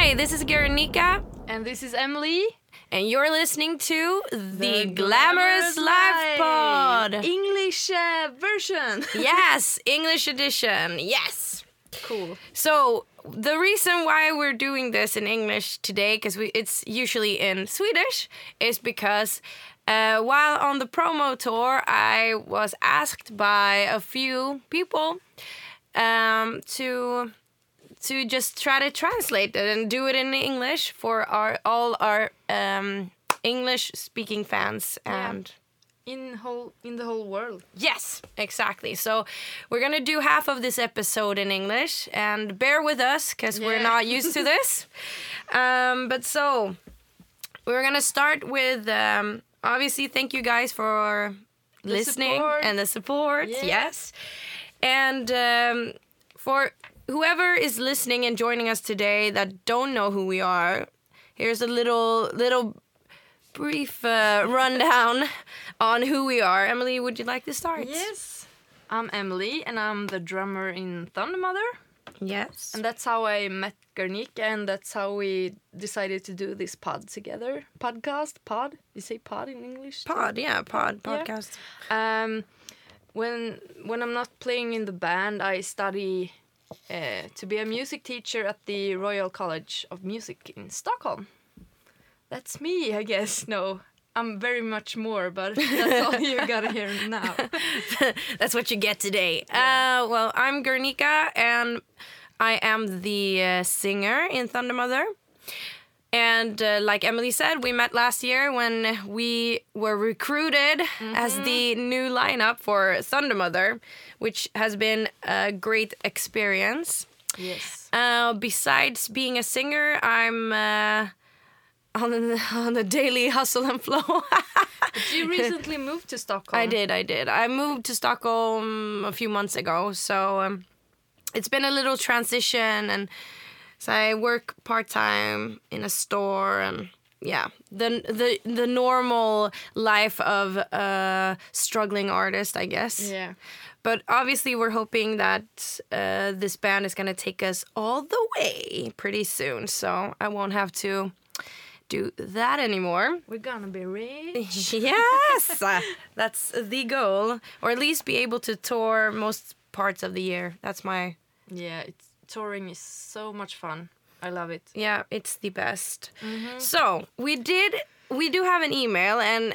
Hi, this is Guernica. And this is Emily. And you're listening to the Glamorous Life Pod. English version. Yes, English edition. Yes. Cool. So the reason why we're doing this in English today, because it's usually in Swedish, is because while on the promo tour, I was asked by a few people to just try to translate it and do it in English for all our English-speaking fans and in the whole world. Yes, exactly. So we're gonna do half of this episode in English, and bear with us because we're not used to this. But so we're gonna start with obviously thank you guys for listening and the support. Yes, and for whoever is listening and joining us today that don't know who we are, here's a little brief rundown on who we are. Emily, would you like to start? Yes. I'm Emily, and I'm the drummer in Thundermother. Yes. And that's how I met Guernica, and that's how we decided to do this pod together. Pod? You say pod in English? Podcast. When I'm not playing in the band, I study to be a music teacher at the Royal College of Music in Stockholm. That's me, I guess. No, I'm very much more, but that's all you gotta hear now. That's what you get today. Yeah. Well, I'm Guernica, and I am the singer in Thundermother. And like Emily said, we met last year when we were recruited as the new lineup for Thundermother, which has been a great experience. Yes. Besides being a singer, I'm on the daily hustle and flow. But you recently moved to Stockholm. I did. I moved to Stockholm a few months ago, so it's been a little transition, and so I work part-time in a store, and the normal life of a struggling artist, I guess. Yeah. But obviously we're hoping that this band is going to take us all the way pretty soon, so I won't have to do that anymore. We're gonna be rich. Yes! That's the goal. Or at least be able to tour most parts of the year. That's my... Yeah, touring is so much fun. I love it. Yeah, it's the best. So we do have an email, and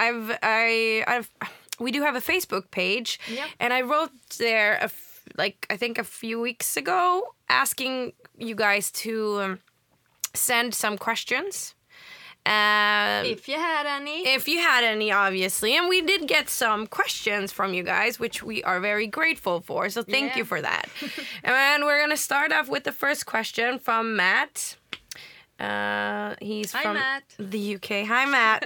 we do have a Facebook page. Yep. And I wrote there I think a few weeks ago, asking you guys to send some questions. If you had any, obviously. And we did get some questions from you guys, which we are very grateful for. So thank you for that. And we're going to start off with the first question from Matt. He's from the UK. Hi, Matt.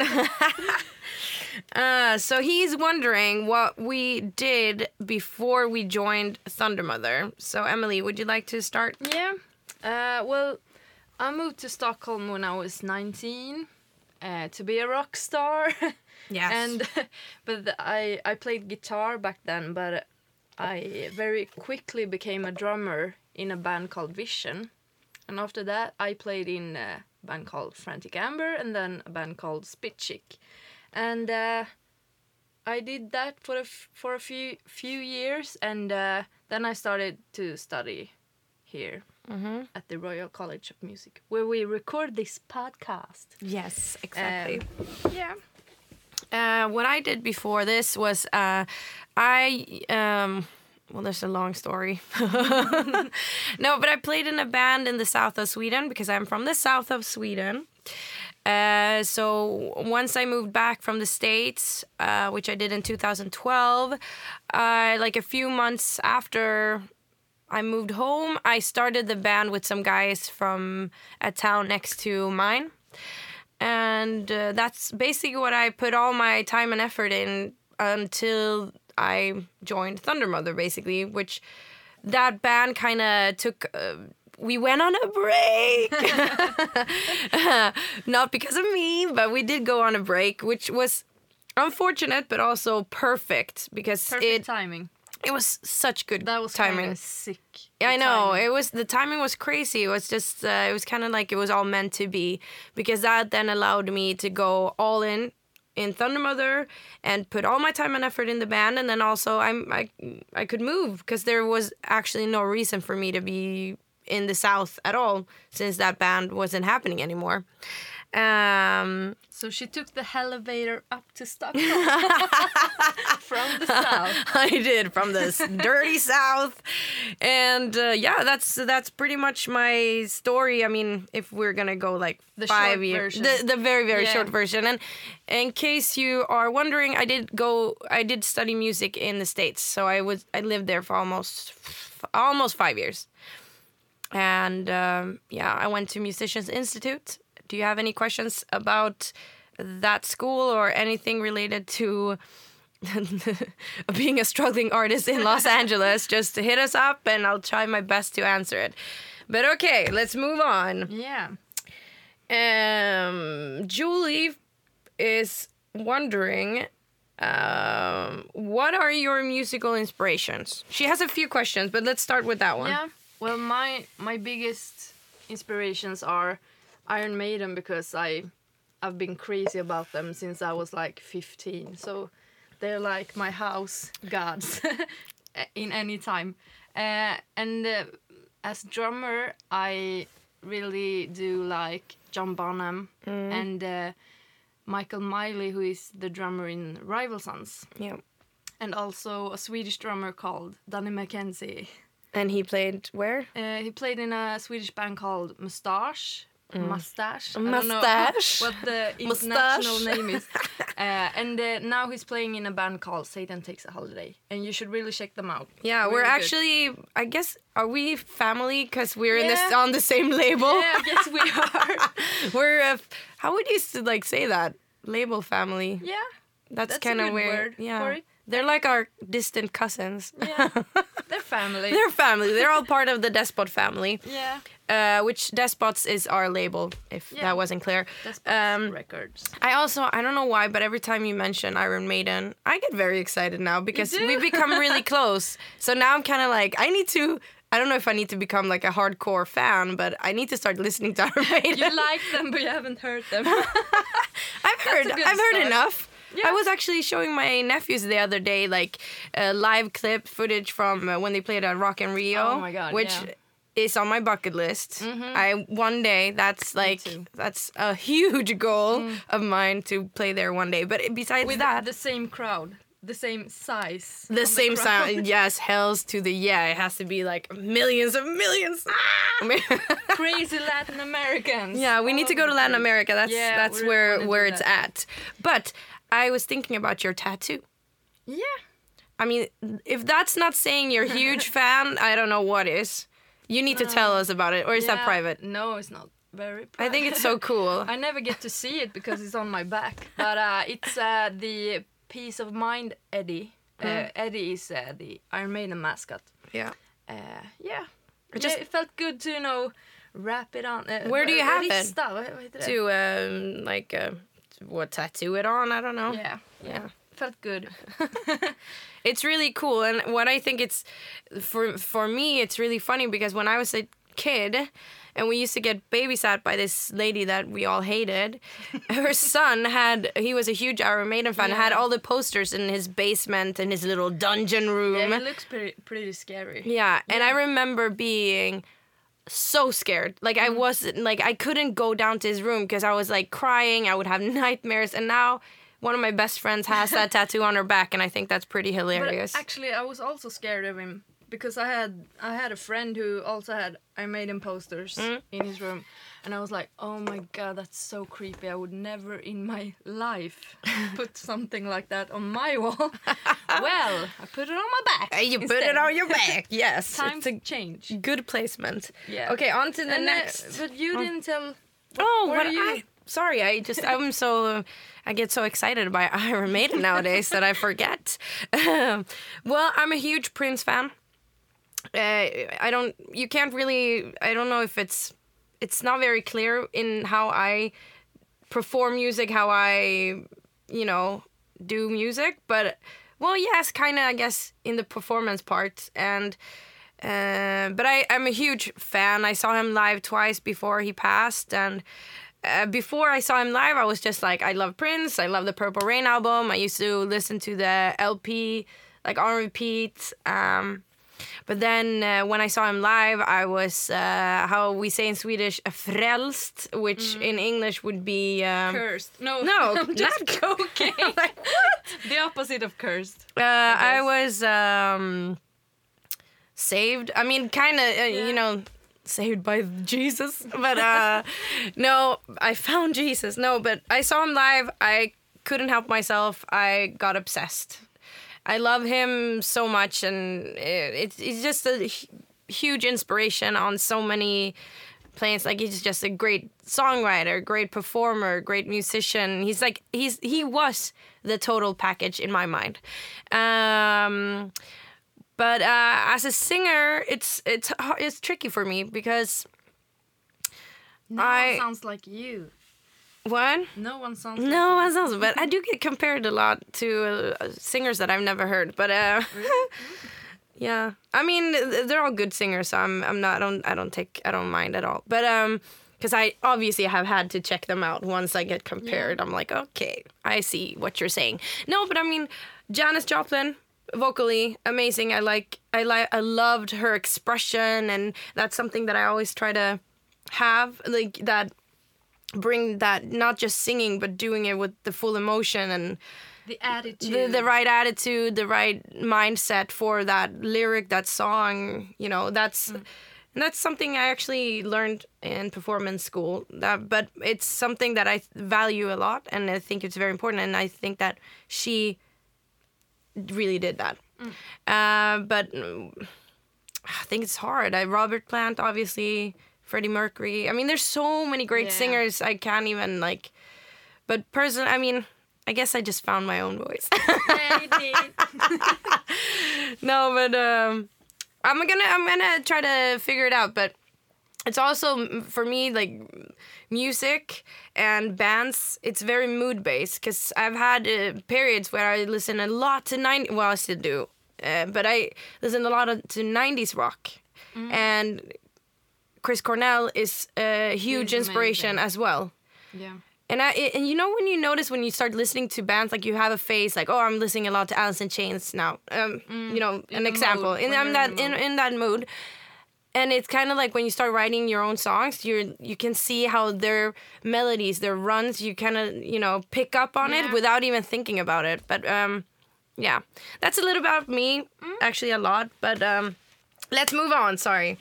So he's wondering what we did before we joined Thundermother. So Emily, would you like to start? Yeah. Well, I moved to Stockholm when I was 19 to be a rock star. Yes. But I played guitar back then, but I very quickly became a drummer in a band called Vision. And after that, I played in a band called Frantic Amber, and then a band called Spitchick. And I did that for a few years, and then I started to study here at the Royal College of Music, where we record this podcast. Yes, exactly. Yeah. What I did before this was well, there's a long story. No, but I played in a band in the south of Sweden because I'm from the south of Sweden. So once I moved back from the States, which I did in 2012, like a few months after I moved home, I started the band with some guys from a town next to mine. And that's basically what I put all my time and effort in until I joined Thundermother, basically, which that band kind of took... we went on a break. Not because of me, but we did go on a break, which was unfortunate, but also perfect. Because Perfect timing. it was such good That was timing. kind of sick. Yeah, I the know. timing. It was, the timing was crazy. It was just it was kind of like it was all meant to be, because that then allowed me to go all in Thunder Mother and put all my time and effort in the band, and then also I could move, because there was actually no reason for me to be in the South at all, since that band wasn't happening anymore. So she took the elevator up to Stockholm from the south. I did, from this dirty South, and yeah, that's pretty much my story. I mean, if we're gonna go like The 5 short years, version. the very Yeah. short version. And in case you are wondering, I did study music in the States, so I lived there for almost 5 years, and yeah, I went to Musicians Institute. Do you have any questions about that school or anything related to being a struggling artist in Los Angeles? Just hit us up and I'll try my best to answer it. But okay, let's move on. Yeah. Julie is wondering, what are your musical inspirations? She has a few questions, but let's start with that one. Yeah. Well, my biggest inspirations are Iron Maiden, because I've been crazy about them since I was like 15. So they're like my house gods in any time. And as drummer, I really do like John Bonham and Michael Miley, who is the drummer in Rival Sons. Yeah. And also a Swedish drummer called Danny McKenzie. And he played where? He played in a Swedish band called Mustache. Mustache. I don't know Mustache. what the international name is. And now he's playing in a band called Satan Takes a Holiday. And you should really check them out. Yeah, Really we're good. actually, I guess, are we family? Because we're in Yeah. on the same label. Yeah, I guess we are. We're, how would you like say that? Label family. Yeah, That's that's a kind of good weird. word Yeah. for it. They're like our distant cousins. yeah. They're family. They're family. They're all part of the Despot family. Yeah, Which Despots is our label, if Yeah. that wasn't clear. that's Records. I don't know why, but every time you mention Iron Maiden, I get very excited now, because do? we've become really close. So now I'm kind of like, I don't know if I need to become like a hardcore fan, but I need to start listening to Iron Maiden. You like them, but you haven't heard them. I've heard a good heard start. enough. Yeah. I was actually showing my nephews the other day, like live clip footage from when they played at Rock in Rio. Oh my God, which yeah. is on my bucket list. One day, that's like too. that's a huge goal of mine, to play there one day. But besides With that, the same crowd, the same size. the on same crowd. sound, yes, hells to the yeah. It has to be like millions of millions. Crazy Latin Americans. Yeah, we need to go to Latin America. That's Yeah, that's we really wanna where do it's that. at. But I was thinking about your tattoo. Yeah. I mean, if that's not saying you're a huge fan, I don't know what is. You need to tell us about it, or is that Yeah. private? No, it's not very private. I think it's so cool. I never get to see it because it's on my back. But it's the Peace of Mind Eddie. Eddie is the Iron Maiden mascot. Yeah. Yeah. Just- It felt good to, wrap it on. Where do you have it? Rista, vad heter det? To what, tattoo it on? I don't know. Yeah. Felt good. It's really cool, and what I think it's for me, it's really funny, because when I was a kid, and we used to get babysat by this lady that we all hated. Her son he was a huge Iron Maiden fan, Yeah. had all the posters in his basement, in his little dungeon room. Yeah, it looks pretty scary. Yeah, and I remember being so scared. Like I wasn't, like I couldn't go down to his room because I was like crying. I would have nightmares, and now one of my best friends has that tattoo on her back, and I think that's pretty hilarious. But actually, I was also scared of him because I had a friend who also had Iron Maiden posters in his room, and I was like, oh my god, that's so creepy. I would never in my life put something like that on my wall. Well, I put it on my back. You put instead. it on your back. Yes, Times it's a change. good placement. Yeah. Okay, on to the And, next. but you didn't tell. Oh, what what are you- sorry, I'm so I get so excited by Iron Maiden nowadays that I forget. Well, I'm a huge Prince fan. I don't know if it's not very clear in how I perform music, how I, do music, but Well, yes, kind of, I guess, in the performance part. And but I'm a huge fan. I saw him live twice before he passed, and before I saw him live, I was just like, I love Prince. I love the Purple Rain album. I used to listen to the LP like on repeat. But then when I saw him live, I was, how we say in Swedish, frälst, which in English would be... Cursed. No, I'm just not joking. like, The opposite of cursed. I was saved. I mean, kind of, you know, saved by Jesus. But no, I found Jesus. No, but I saw him live. I couldn't help myself. I got obsessed. I love him so much, and it's just a huge inspiration on so many planes. Like, he's just a great songwriter, great performer, great musician. He was the total package in my mind. But as a singer, it's tricky for me because No one sounds like you. What? No one sounds. No one sounds. But I do get compared a lot to singers that I've never heard. But yeah, I mean they're all good singers, so I'm not. I don't mind at all. But because I obviously have had to check them out once I get compared. I'm like, okay, I see what you're saying. No, but I mean, Janis Joplin, vocally amazing. I loved her expression, and that's something that I always try to have, like that. Bring that, not just singing, but doing it with the full emotion and the attitude, the right attitude, the right mindset for that lyric, that song. You know, that's something I actually learned in performance school. But it's something that I value a lot, and I think it's very important. And I think that she really did that. But I think it's hard. Robert Plant, obviously. Freddie Mercury. I mean, there's so many great singers. I can't even like. But personally, I mean, I guess I just found my own voice. Yeah, you did. No, but I'm gonna try to figure it out. But it's also for me like music and bands. It's very mood based because I've had periods where I listen a lot to 90s. Well, I still do, but I listen a lot to 90s rock and. Chris Cornell is a huge inspiration as well. Yeah. And you know when you start listening to bands, like you have a phase like, oh, I'm listening a lot to Alice in Chains now. You know, an example. Mood, in that mood. And it's kind of like when you start writing your own songs, you can see how their melodies, their runs, you kind of, you know, pick up on it without even thinking about it. But yeah, that's a little about me, actually a lot. But let's move on. Sorry.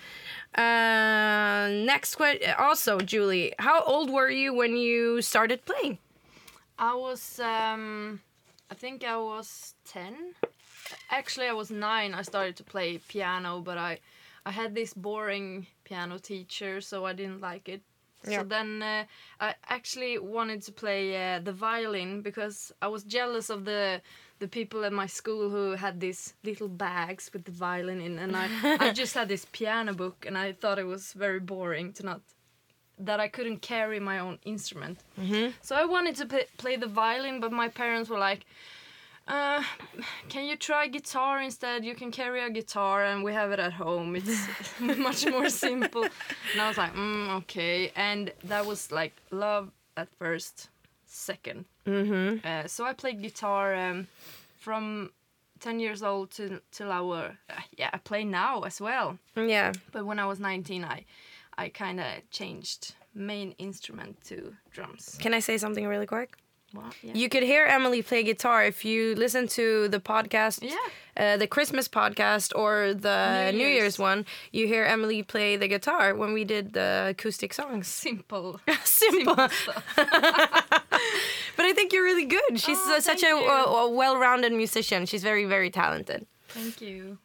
Next question. Also, Julie, how old were you when you started playing? I was, I think I was 10. Actually, I was 9. I started to play piano, but I had this boring piano teacher, so I didn't like it. Yeah. So then I actually wanted to play the violin because I was jealous of the people at my school who had these little bags with the violin in, and I just had this piano book, and I thought it was very boring that I couldn't carry my own instrument. So I wanted to play the violin, but my parents were like, can you try guitar instead? You can carry a guitar and we have it at home. It's much more simple. And I was like, okay. And that was like love at first second. So I played guitar from 10 years old till I play now as well. Yeah. But when I was 19, I kind of changed main instrument to drums. Can I say something really quick? Well, yeah. You could hear Emily play guitar if you listen to the podcast, the Christmas podcast or the New Year's one. You hear Emily play the guitar when we did the acoustic songs. Simple. Simple stuff. But I think you're really good. She's such a well-rounded musician. She's very, very talented. Thank you.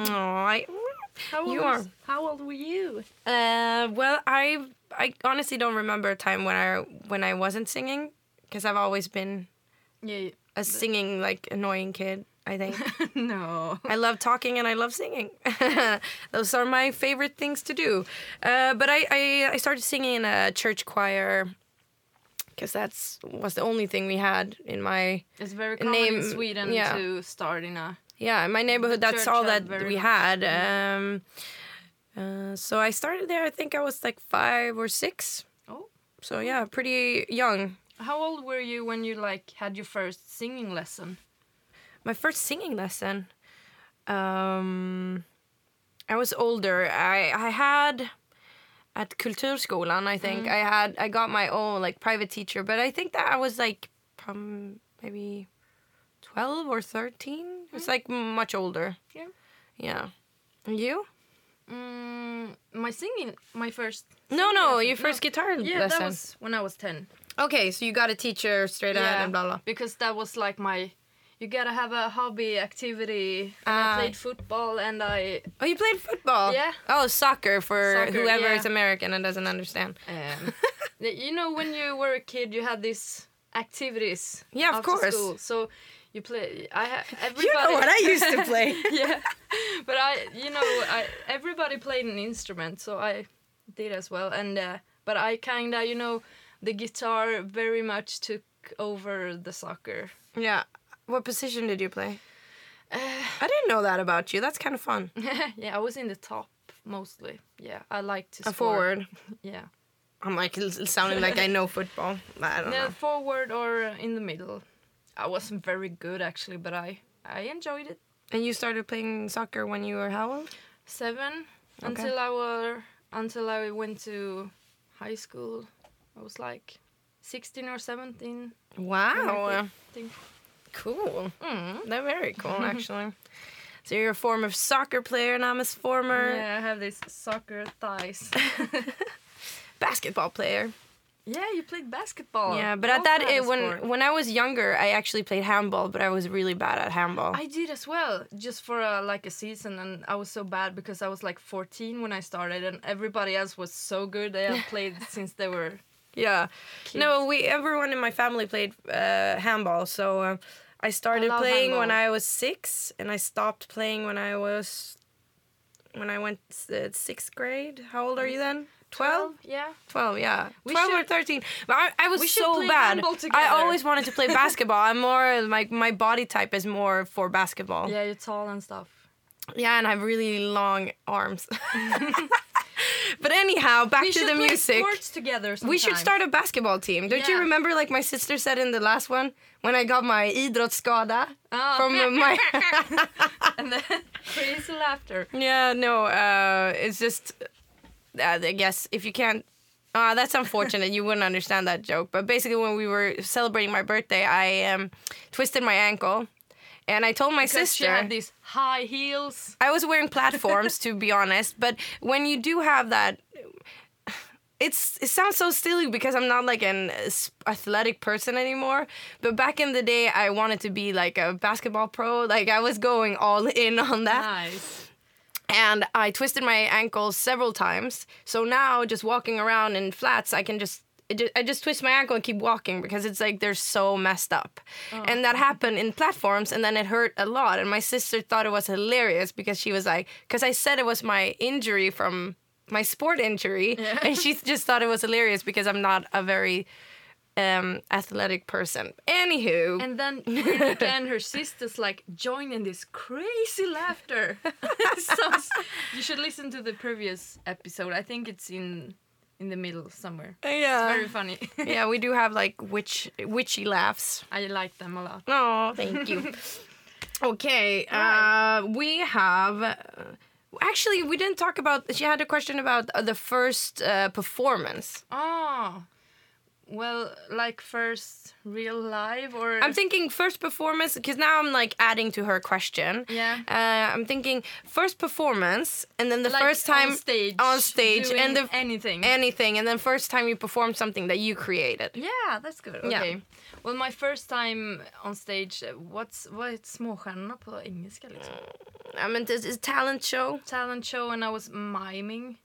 How old were you? Well, I honestly don't remember a time when I wasn't singing. Because I've always been a singing, like, annoying kid, I think. No. I love talking and I love singing. Those are my favorite things to do. But I started singing in a church choir because that's was the only thing we had in my It's very common in name- Sweden yeah. to start in a. in my neighborhood. The That's church all had that very we much- had. So I started there. I think I was like 5 or 6. Oh. So yeah, pretty young. How old were you when you like had your first singing lesson? My first singing lesson. I was older. I had at Kulturskolan. I think I got my own like private teacher, but I think that I was like maybe 12 or 13. It's like much older. Yeah. Yeah. And you? My first. No, singing lesson. your first guitar Yeah, lesson. that was when I was 10. Okay, so you got a teacher straight ahead and blah blah. Because that was like my. You gotta have a hobby activity. And I played football and I. Oh, you played football? Yeah. Oh, soccer for Soccer, whoever yeah. is American and doesn't understand. You know, when you were a kid, you had these activities. Yeah, of after course. School. So you play. Everybody. You know what I used to play. Yeah, but everybody played an instrument, so I did as well. And but I kinda, the guitar very much took over the soccer. Yeah. What position did you play? I didn't know that about you. That's kind of fun. Yeah, I was in the top mostly. Yeah, I like to A score. forward. Yeah. I'm like sounding like I know football. But I don't know. Forward or in the middle. I wasn't very good actually, but I enjoyed it. And you started playing soccer when you were how old? 7 Okay. until I went to high school. I was like 16 or 17. Wow. I think. Cool. They're very cool, actually. So you're a former soccer player, and I'm a former Yeah, I have these soccer thighs. basketball player. Yeah, you played basketball. Yeah, but You at that also had a sport. when I was younger, I actually played handball, but I was really bad at handball. I did as well, just for a season, and I was so bad because I was like 14 when I started, and everybody else was so good. They had played since they were. Yeah. Kids. No, everyone in my family played handball, so I started love playing when handball. I was 6, and I stopped playing when I went 6th grade. How old are you then? 12? Yeah. 12, yeah. We 12 or should- 13. But I was we should so play bad. handball I together. always wanted to play basketball. I'm more like my body type is more for basketball. Yeah, you're tall and stuff. Yeah, and I have really long arms. But anyhow, back We to should the play music. sports together sometime. We should start a basketball team. Don't you Yeah. remember, like my sister said in the last one, when I got my idrottsskada Oh. from my... And then crazy laughter. Yeah, no, it's just, I guess if you can't, that's unfortunate. You wouldn't understand that joke. But basically, when we were celebrating my birthday, I twisted my ankle, and I told my Because sister. she had these high heels. I was wearing platforms, to be honest. But when you do have that, it sounds so silly because I'm not like an athletic person anymore. But back in the day, I wanted to be like a basketball pro. Like I was going all in on that. Nice. And I twisted my ankle several times. So now just walking around in flats, I just twist my ankle and keep walking because it's like they're so messed up. And that happened in platforms, and then it hurt a lot. And my sister thought it was hilarious because she was like, because I said it was my injury from my sport injury. Yeah. And she just thought it was hilarious because I'm not a very athletic person. Anywho. And then Monica and her sisters like join in this crazy laughter. You should listen to the previous episode. I think it's in the middle somewhere. Yeah. Very funny. Yeah, we do have like witchy laughs. I like them a lot. Oh, thank you. Okay, we have... actually, we didn't talk about... She had a question about the first performance. Oh, well, like first real live or... I'm thinking first performance, because now I'm like adding to her question. Yeah. I'm thinking first performance, and then the like first time... on stage doing and the... anything. And then first time you perform something that you created. Yeah, that's good. Yeah. Okay. Well, my first time on stage, vad är småstjärnorna på engelska liksom? I mean, this is talent show. Talent show, and I was miming.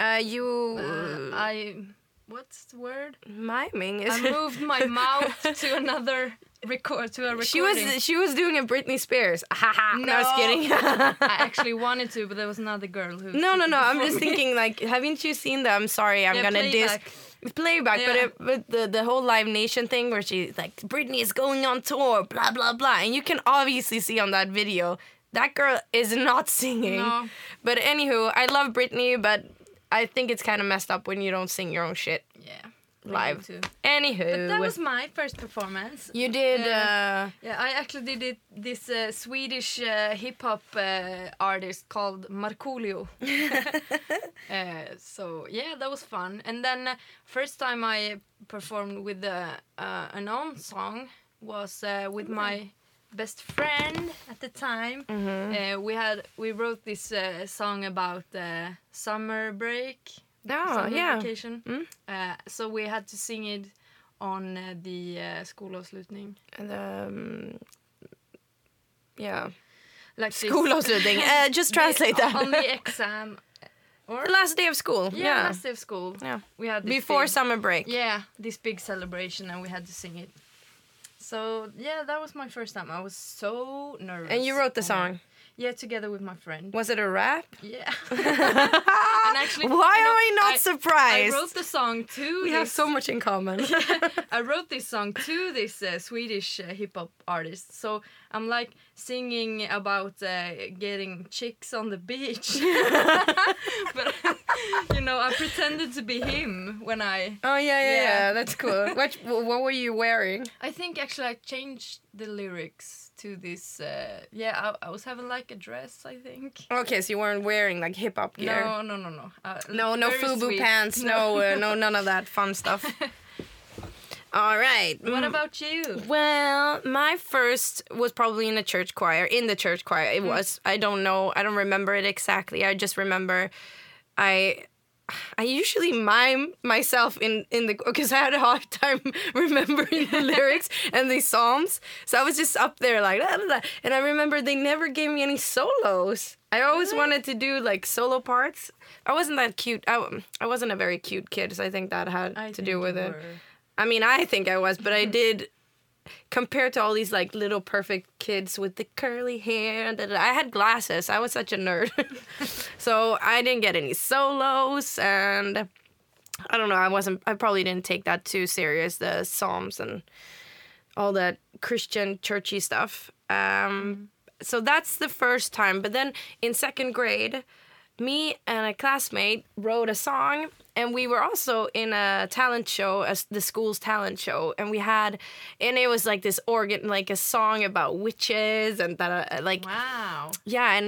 What's the word? Miming is... I moved my mouth to a recording. She was doing a Britney Spears. Haha. No, I was kidding. I actually wanted to, but there was another girl who. No. I'm performed just it. thinking, like, haven't you seen the? I'm sorry, I'm Yeah, gonna diss. playback. playback, but the whole Live Nation thing where she's like, Britney is going on tour, blah blah blah, and you can obviously see on that video that girl is not singing. No. But anywho, I love Britney, but I think it's kind of messed up when you don't sing your own shit Yeah. live. Too. Anywho, But that was my first performance. you did. Yeah, I actually did this Swedish hip hop artist called Markoolio. So yeah, that was fun. And then first time I performed with an own song was with my best friend at the time. We wrote this song about summer break. Summer vacation. So we had to sing it on the skolavslutning. Yeah. Like Skolavslutning. Just translate that. On the exam. Or The last day of school. yeah, last day of school. Yeah. We had this Before big, summer break. yeah, this big celebration, and we had to sing it. So yeah, that was my first time. I was so nervous. And you wrote the song. Yeah, together with my friend. Was it a rap? Yeah. And actually, Why am I not surprised? I wrote the song to We this. have so much in common. I wrote this song to this Swedish hip hop artist. So I'm like singing about getting chicks on the beach. But I pretended to be him when I. Oh yeah, Yeah. that's cool. What were you wearing? I think actually I changed the lyrics to this. I was having like a dress, I think. Okay, so you weren't wearing like hip hop gear. No. No Very FUBU sweet. pants. No, none of that fun stuff. All right. What about you? Well, my first was probably in the church choir. In the church choir, it was. I don't know. I don't remember it exactly. I just remember I usually mime myself in the because I had a hard time remembering the lyrics and the psalms. So I was just up there like da, da, da. And I remember they never gave me any solos. I always wanted to do like solo parts. I wasn't that cute. I wasn't a very cute kid, so I think that had to do with it. I mean, I think I was, but I did. Compared to all these like little perfect kids with the curly hair, I had glasses. I was such a nerd, so I didn't get any solos, and I don't know. I probably didn't take that too serious. The psalms and all that Christian churchy stuff. So that's the first time. But then in second grade, me and a classmate wrote a song, and we were also in a talent show, the school's talent show, and it was like this organ, like a song about witches and that, like Wow. yeah, and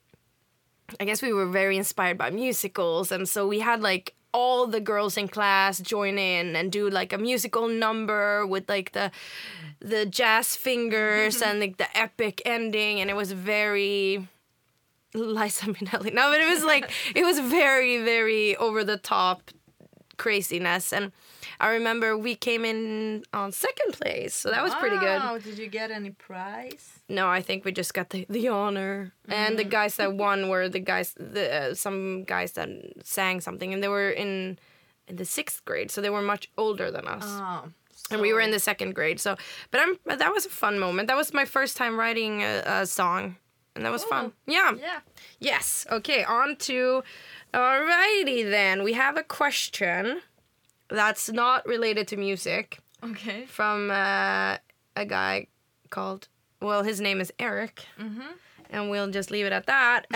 I guess we were very inspired by musicals, and so we had like all the girls in class join in and do like a musical number with like the jazz fingers and like the epic ending, and it was very Liza Minnelli. No, but it was very, very over the top craziness. And I remember we came in on second place, so that was pretty good. Wow, did you get any prize? No, I think we just got the honor. And the guys that won were some guys that sang something, and they were in the 6th grade, so they were much older than us. Oh, And we were in the 2nd grade, so but that was a fun moment. That was my first time writing a song. And that was fun. Yeah. Yeah. Yes. Okay, on to... Alrighty then. We have a question that's not related to music Okay. from a guy called... Well, his name is Eric. And we'll just leave it at that.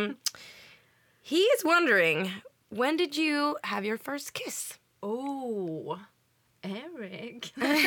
He is wondering, when did you have your first kiss? Oh, Eric.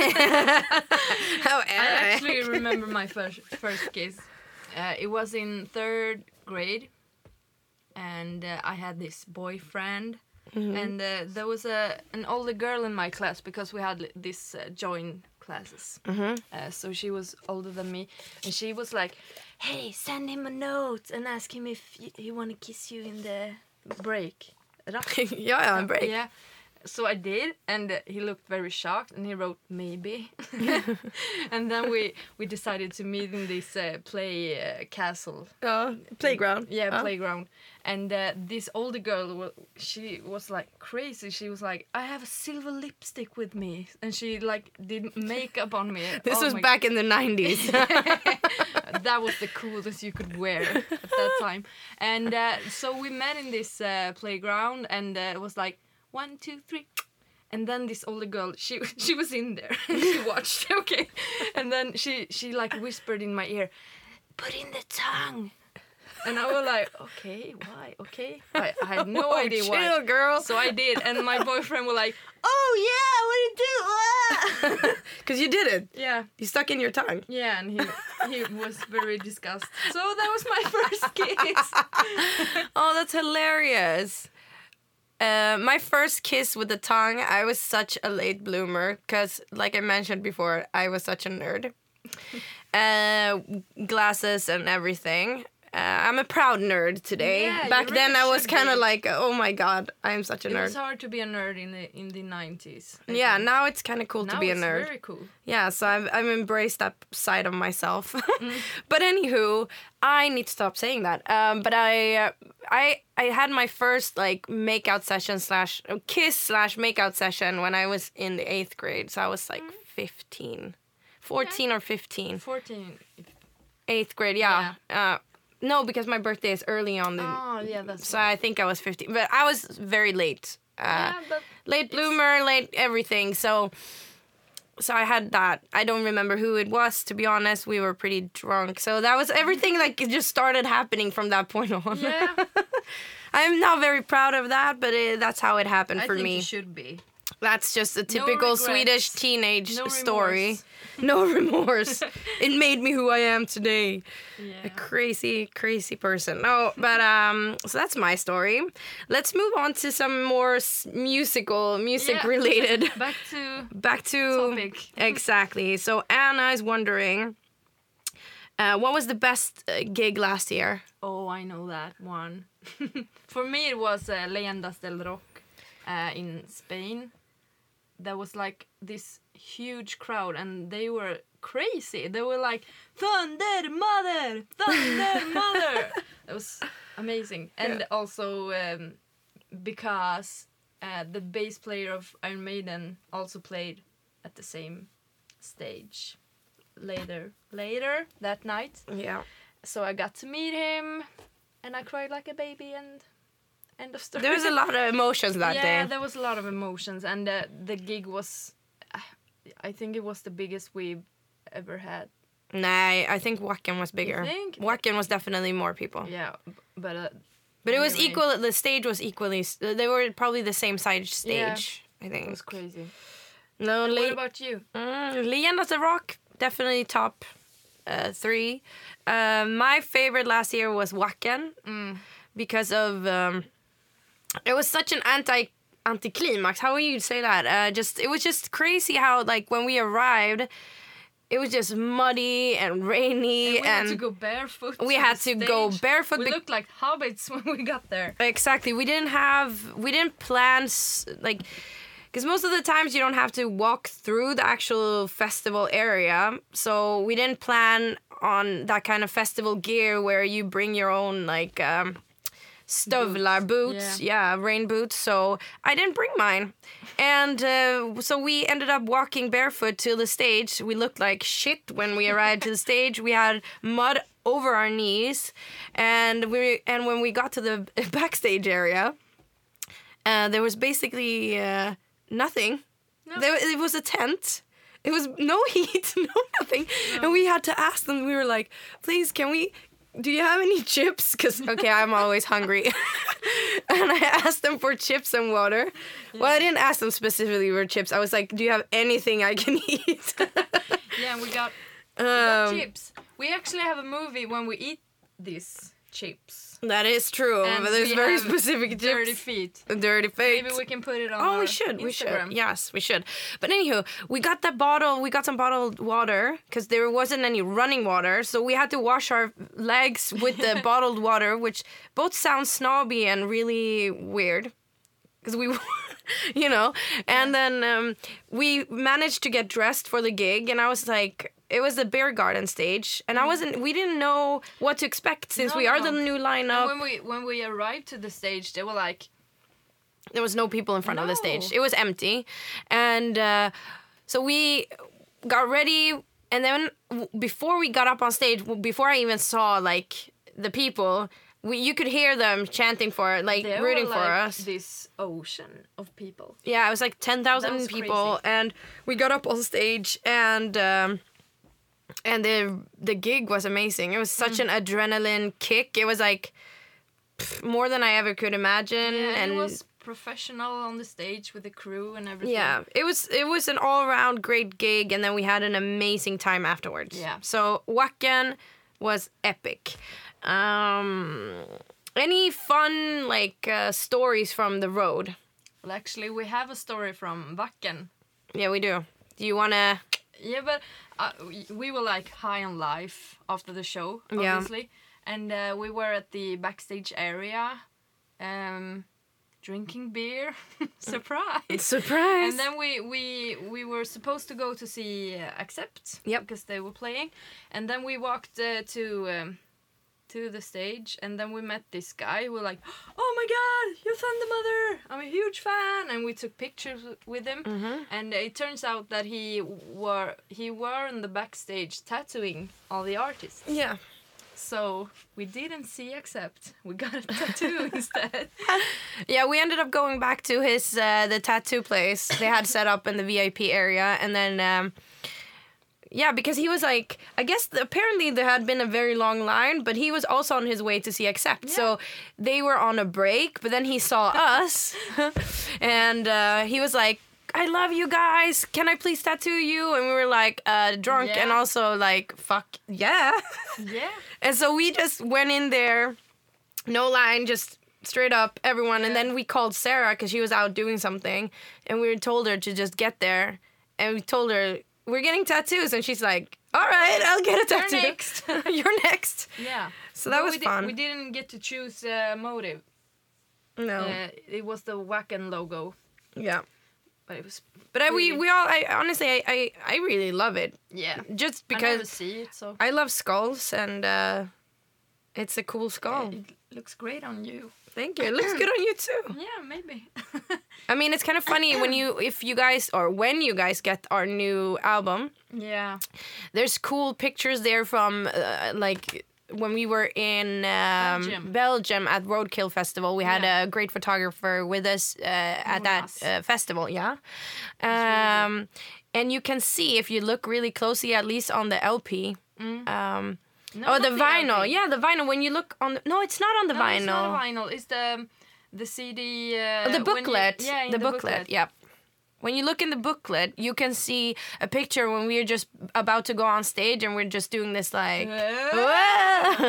Oh, I actually remember my first kiss. It was in 3rd grade, and I had this boyfriend, and there was an older girl in my class because we had this joint classes. So she was older than me, and she was like, "Hey, send him a note and ask him if he want to kiss you in the break." yeah, break. Yeah. So I did, and he looked very shocked, and he wrote maybe. And then we decided to meet in this castle. Playground. Yeah, playground. And this older girl, she was like crazy. She was like, "I have a silver lipstick with me," and she like did makeup on me. This was back in the 90s. That was the coolest you could wear at that time. And so we met in this playground, and it was like 1, 2, 3, And then this older girl, she was in there. She watched, okay. And then she like whispered in my ear, "Put in the tongue." And I was like, okay, why? Okay. I had no idea why. Chill, girl. So I did, and my boyfriend was like, "Oh yeah, what do you do?" Because you did it. Yeah. You stuck in your tongue. Yeah, and he was very disgusted. So that was my first kiss. Oh, that's hilarious. My first kiss with the tongue, I was such a late bloomer because, like I mentioned before, I was such a nerd. Glasses and everything. I'm a proud nerd today. Yeah, Back you then, really I was should kind of be. like, oh my god, I'm such a It nerd. was hard to be a nerd in the 90s. I Yeah, think. now it's kind of cool to Now be a it's nerd. very cool. Yeah, so I've embraced that side of myself. But anywho, I need to stop saying that. But I had my first like makeout session / kiss / makeout session when I was in the 8th grade. So I was like 14 or 15. 14. 8th grade, yeah. No, because my birthday is early on. Oh, yeah, that's So I think I was 15. But I was very late. yeah, but Late bloomer, late everything. So I had that. I don't remember who it was, to be honest. We were pretty drunk. So that was everything like it just started happening from that point on. yeah, I'm not very proud of that, but that's how it happened I for think me. you should be. That's just a typical regrets. Swedish teenage No story. remorse. No remorse. It made me who I am today. Yeah. A crazy, crazy person. No, but so that's my story. Let's move on to some more music Yeah. related. Back to topic. Exactly. So Anna is wondering, what was the best gig last year? Oh, I know that one. For me, it was Leyendas del Rock in Spain. There was like this huge crowd, and they were crazy. They were like, "Thunder Mother! Thunder Mother!" It was amazing. And also because the bass player of Iron Maiden also played at the same stage later that night. Yeah. So I got to meet him, and I cried like a baby, and end of story. There was a lot of emotions that day. Yeah, there was a lot of emotions, and the gig was, I think it was the biggest we've ever had. Nah, I think Wacken was bigger. You think? Wacken was definitely more people. Yeah, but But it was anyway, equal. The stage was equally. They were probably the same size stage. I It think. was crazy. No, What about you? Leyendas of Rock, definitely top 3. My favorite last year was Wacken because of it was such an anticlimax. How would you say that? It was just crazy how like when we arrived, it was just muddy and rainy, And we had to go barefoot. we to had the to go stage. barefoot. We looked like hobbits when we got there. Exactly. We didn't plan like, because most of the times you don't have to walk through the actual festival area. So we didn't plan on that kind of festival gear where you bring your own like stövlar, boots, rain boots. So I didn't bring mine. And so we ended up walking barefoot to the stage. We looked like shit when we arrived to the stage. We had mud over our knees. And when we got to the backstage area, there was basically nothing. No. It was a tent. It was no heat, no nothing. No. And we had to ask them. We were like, please, do you have any chips? Because, okay, I'm always hungry. And I asked them for chips and water. Yeah. Well, I didn't ask them specifically for chips. I was like, do you have anything I can eat? Yeah, we got chips. We actually have a movie when we eat these chips. That is true. And but there's we very have specific chips. Dirty feet. Dirty feet. Maybe we can put it on Oh, our we should. Instagram. Yes, we should. But anywho, we got some bottled water because there wasn't any running water. So we had to wash our legs with the bottled water, which both sound snobby and really weird. Because we, and then we managed to get dressed for the gig. And I was like, it was the Beer Garden stage. And we didn't know what to expect since we are the new lineup. And when we arrived to the stage, they were like, there was no people in front of the stage. It was empty. And so we got ready. And then before we got up on stage, before I even saw like the people, you could hear them chanting for it, like There rooting were, for like, us. this ocean of people. Yeah, it was like That 10,000 was people, crazy. and we got up on stage, and the gig was amazing. It was such an adrenaline kick. It was like more than I ever could imagine, Yeah, and it was professional on the stage with the crew and everything. yeah, it was an all around great gig, and then we had an amazing time afterwards. Yeah. So Wacken was epic. Any fun like stories from the road? Well, actually, we have a story from Wacken. Yeah, we do. Do you wanna? Yeah, but we were like high on life after the show, Yeah. obviously, and we were at the backstage area, drinking beer. Surprise! Surprise! And then we were supposed to go to see Accept, Yep. because they were playing, and then we walked to the stage, and then we met this guy who were like, "Oh my God, you're Thunder Mother! I'm a huge fan!" And we took pictures with him, and it turns out that he were in the backstage tattooing all the artists. Yeah. So we didn't see Accept. We got a tattoo instead. Yeah, we ended up going back to his the tattoo place they had set up in the VIP area, and then yeah, because he was like, I guess apparently there had been a very long line, but he was also on his way to see Accept. So they were on a break, but then he saw us, and he was like, I love you guys. Can I please tattoo you? And we were like drunk and Yeah. also like, fuck yeah. Yeah. And so we just went in there, no line, just straight up, everyone. And then we called Sarah because she was out doing something. And we told her to just get there. And we told her, we're getting tattoos. And she's like, all right, I'll get a tattoo. You're next. You're next. Yeah. So that But was fun. We didn't get to choose motive. No. It was the Wacken logo, Yeah. but it was. But really- we all, honestly, I really love it. Yeah. Just I never because see it, so I love skulls, and it's a cool skull. it looks great on you. Thank you. It looks good on you too. Yeah, maybe. I mean, it's kind of funny when you guys get our new album. Yeah. There's cool pictures there from like when we were in Belgium at Roadkill Festival. We had Yeah. a great photographer with us at that Jonas. festival. Yeah, and you can see if you look really closely, at least on the LP. No, Oh, not the vinyl. LP. Yeah, the vinyl. When you look on no, it's not on the No, vinyl. it's not a vinyl. It's the CD. The when you- booklet. in the booklet. Yep. When you look in the booklet, you can see a picture when we're just about to go on stage and we're just doing this like. Whoa!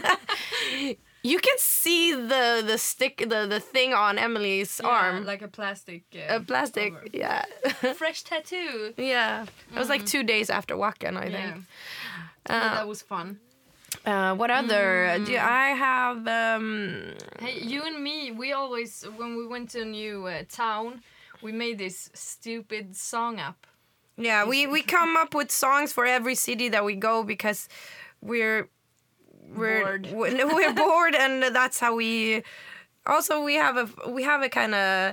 You can see the stick, the thing on Emily's arm. like a plastic. A plastic. cover. Yeah. Fresh tattoo. Yeah. It was like 2 days after Wacken, I Yeah. think. Yeah, that was fun. What other? Do I have? Hey, you and me, we always, when we went to a new town, we made this stupid song up. Yeah, we come up with songs for every city that we go because we're Bored. we're bored, and that's how we. Also, we have a kind of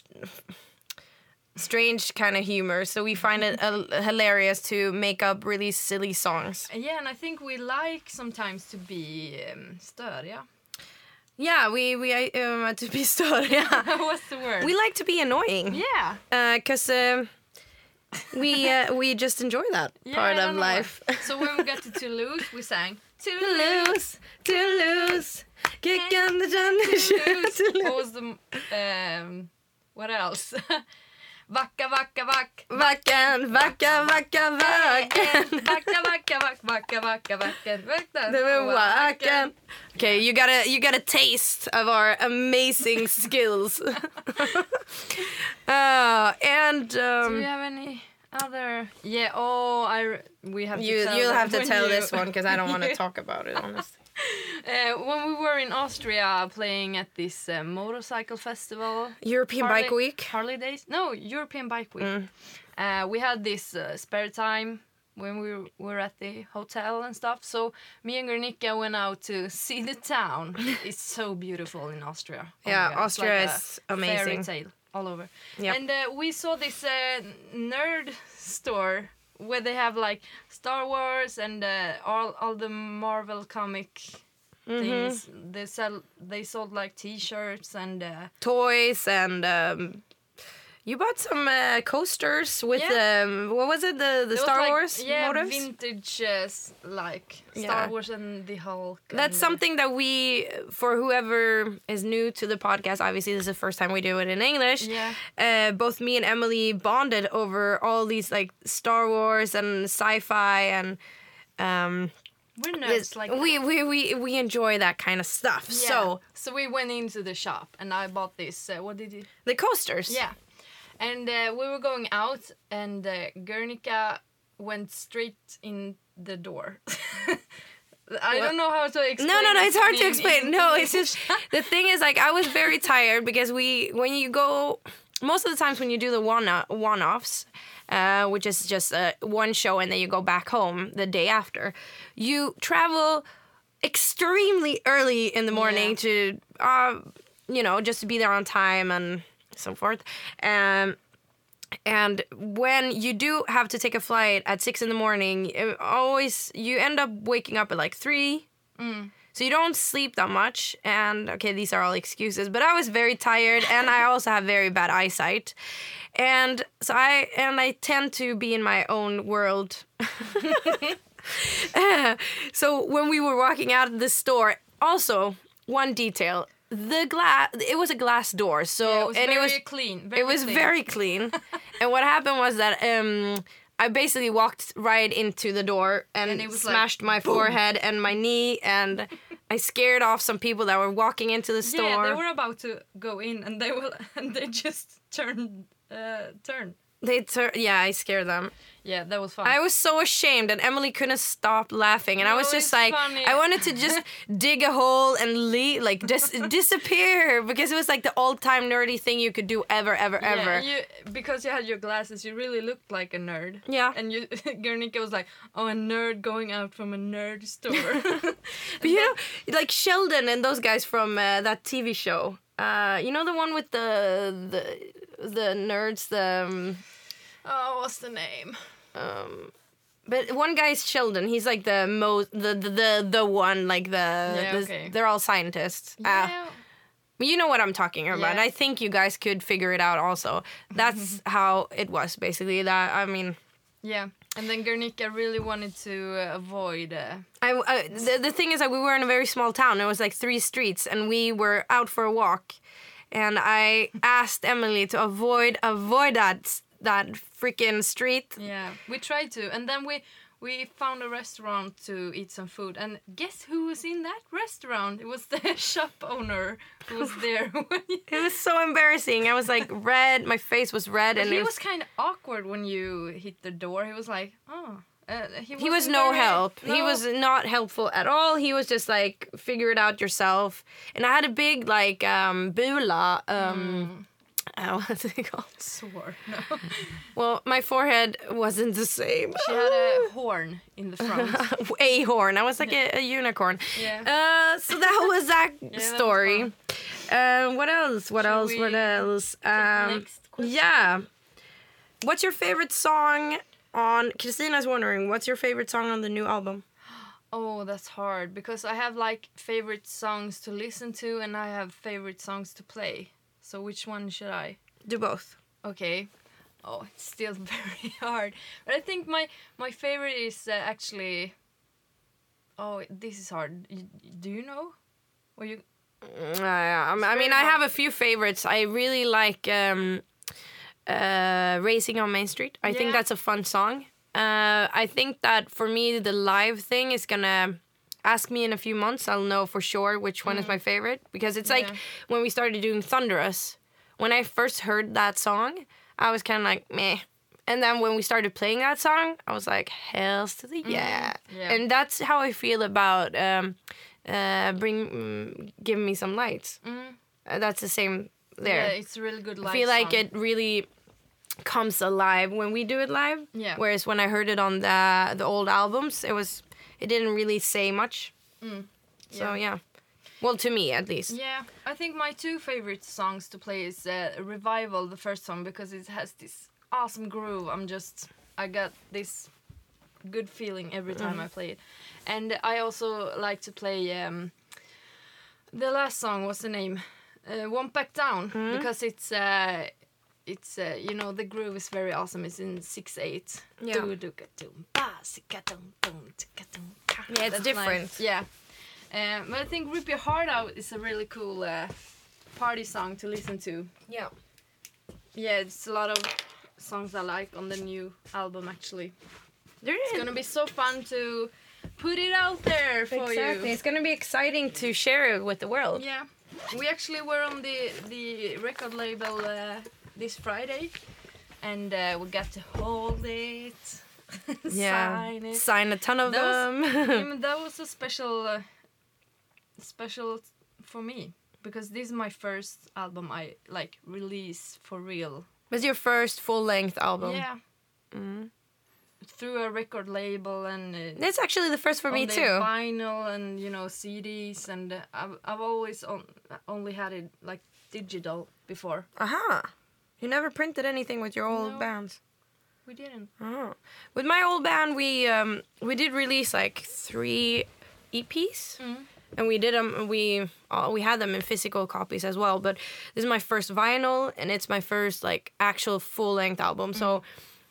strange kind of humor, so we find it hilarious to make up really silly songs. Yeah, and I think we like sometimes to be störiga. Yeah, we to be störiga. What's the word? We like to be annoying. Yeah. Because we just enjoy that Yeah, part I of don't know life. why. So when we got to Toulouse, we sang To lose, kick on the Toulouse. jungle. What was the what else? Vacka vacka vack. Vacken, vacka, vacka, vacken. Vacka vacka vack, vacka vacka vacken. Vacken. Okay, you got a taste of our amazing skills. And Do you have any other? Yeah. Oh, we have. you'll have to when tell you- this one because I don't want to talk about it honestly. When we were in Austria playing at this motorcycle festival, European Bike Week. Harley Days. No, European Bike Week. We had this spare time when we were at the hotel and stuff. So me and Gernika went out to see the town. It's so beautiful in Austria. Oh Yeah, my God, it's Austria like is a amazing. Fairy tale all over. Yep. And we saw this nerd store where they have like Star Wars and all the Marvel comic things. They sold like T-shirts and toys and you bought some coasters with what was it, the Star Wars motives? Vintage like Star Wars and the Hulk. That's something that we, for whoever is new to the podcast, obviously this is the first time we do it in English. Yeah. Both me and Emily bonded over all these like Star Wars and sci-fi and we're nerds like that. we enjoy that kind of stuff. Yeah. So we went into the shop and I bought this. What did you? The coasters. Yeah. And we were going out, and Guernica went straight in the door. I don't know how to explain. No, it's hard to explain. No, it's just the thing is like I was very tired because when you go most of the times when you do the one-offs, which is just one show and then you go back home the day after, you travel extremely early in the morning to just to be there on time and so forth. And when you do have to take a flight at 6 in the morning, you end up waking up at like 3. So you don't sleep that much. And okay, these are all excuses, but I was very tired and I also have very bad eyesight. And so I tend to be in my own world. So when we were walking out of the store, also one detail, it was a glass door, so it was clean. Very clean. And what happened was that I basically walked right into the door and it was smashed my forehead and my knee, and I scared off some people that were walking into the store. Yeah, they were about to go in and they just turned. I scared them. Yeah, that was fun. I was so ashamed, and Emily couldn't stop laughing, and I was just like, funny. I wanted to just dig a hole and leave, like disappear, because it was like the all-time nerdy thing you could do ever. Because you had your glasses, you really looked like a nerd. Yeah. And Guernica was like, oh, a nerd going out from a nerd store. But like Sheldon and those guys from that TV show. The one with the nerds, what's the name? But one guy's Sheldon. He's like the most, the one, like they're all scientists. Yeah. You know what I'm talking about. Yeah. I think you guys could figure it out also. That's how it was, basically. Yeah. And then Guernica really wanted to avoid... the thing is that we were in a very small town. It was like 3 streets, and we were out for a walk. And I asked Emily to avoid that freaking street. Yeah, we tried to. And then we found a restaurant to eat some food. And guess who was in that restaurant? It was the shop owner who was there. It was so embarrassing. I was like red. My face was red. But and he was kind of awkward when you hit the door. He was like, oh... he was no help. No. He was not helpful at all. He was just like, figure it out yourself. And I had a big like bula. What's it called? Sword. No. Well, my forehead wasn't the same. She had a horn in the front. A horn. I was like a unicorn. Yeah. So that was that story. What else? What else? Next question? Yeah. What's your favorite song? Christina's wondering, what's your favorite song on the new album? Oh, that's hard, because I have like favorite songs to listen to and I have favorite songs to play. So which one should I? Do both. Okay. Oh, it's still very hard. But I think my favorite is actually... Oh, this is hard. Do you know? Or you... I mean, I have a few favorites. I really like... Racing on Main Street. I think that's a fun song. I think that for me the live thing is gonna ask me in a few months. I'll know for sure which one is my favorite, because it's like when we started doing Thunderous. When I first heard that song, I was kind of like meh, and then when we started playing that song, I was like hells to the yeah. And that's how I feel about Give Me Some Lights. That's the same there. Yeah, it's a really good live I feel like song. it really comes alive when we do it live. Yeah. Whereas when I heard it on the old albums, it didn't really say much. So yeah. Well, to me at least. Yeah, I think my 2 favorite songs to play is Revival, the first song, because it has this awesome groove. I got this good feeling every time I play it. And I also like to play The last song, what's the name? Won't Back Down, because it's you know, the groove is very awesome. It's in 6/8. Yeah. Yeah, it's That's different. nice. Yeah. But I think Rip Your Heart Out is a really cool party song to listen to. Yeah. Yeah, it's a lot of songs I like on the new album, actually. It's It's gonna be so fun to put it out there for exactly. you. It's gonna be exciting to share it with the world. Yeah. We actually were on the record label this Friday, and we got to hold it, sign it. Sign a ton of That was- them. That was a special for me, because this is my first album I like release for real. Was your first full-length album? Yeah. Through a record label, and It's actually the first for me on the too. vinyl and, you know, CDs, and I've always only had it like digital before. Aha. You never printed anything with your old No. bands. We didn't. Oh. With my old band, we did release like 3 EPs, and we did them. We had them in physical copies as well. But this is my first vinyl, and it's my first like actual full length album. So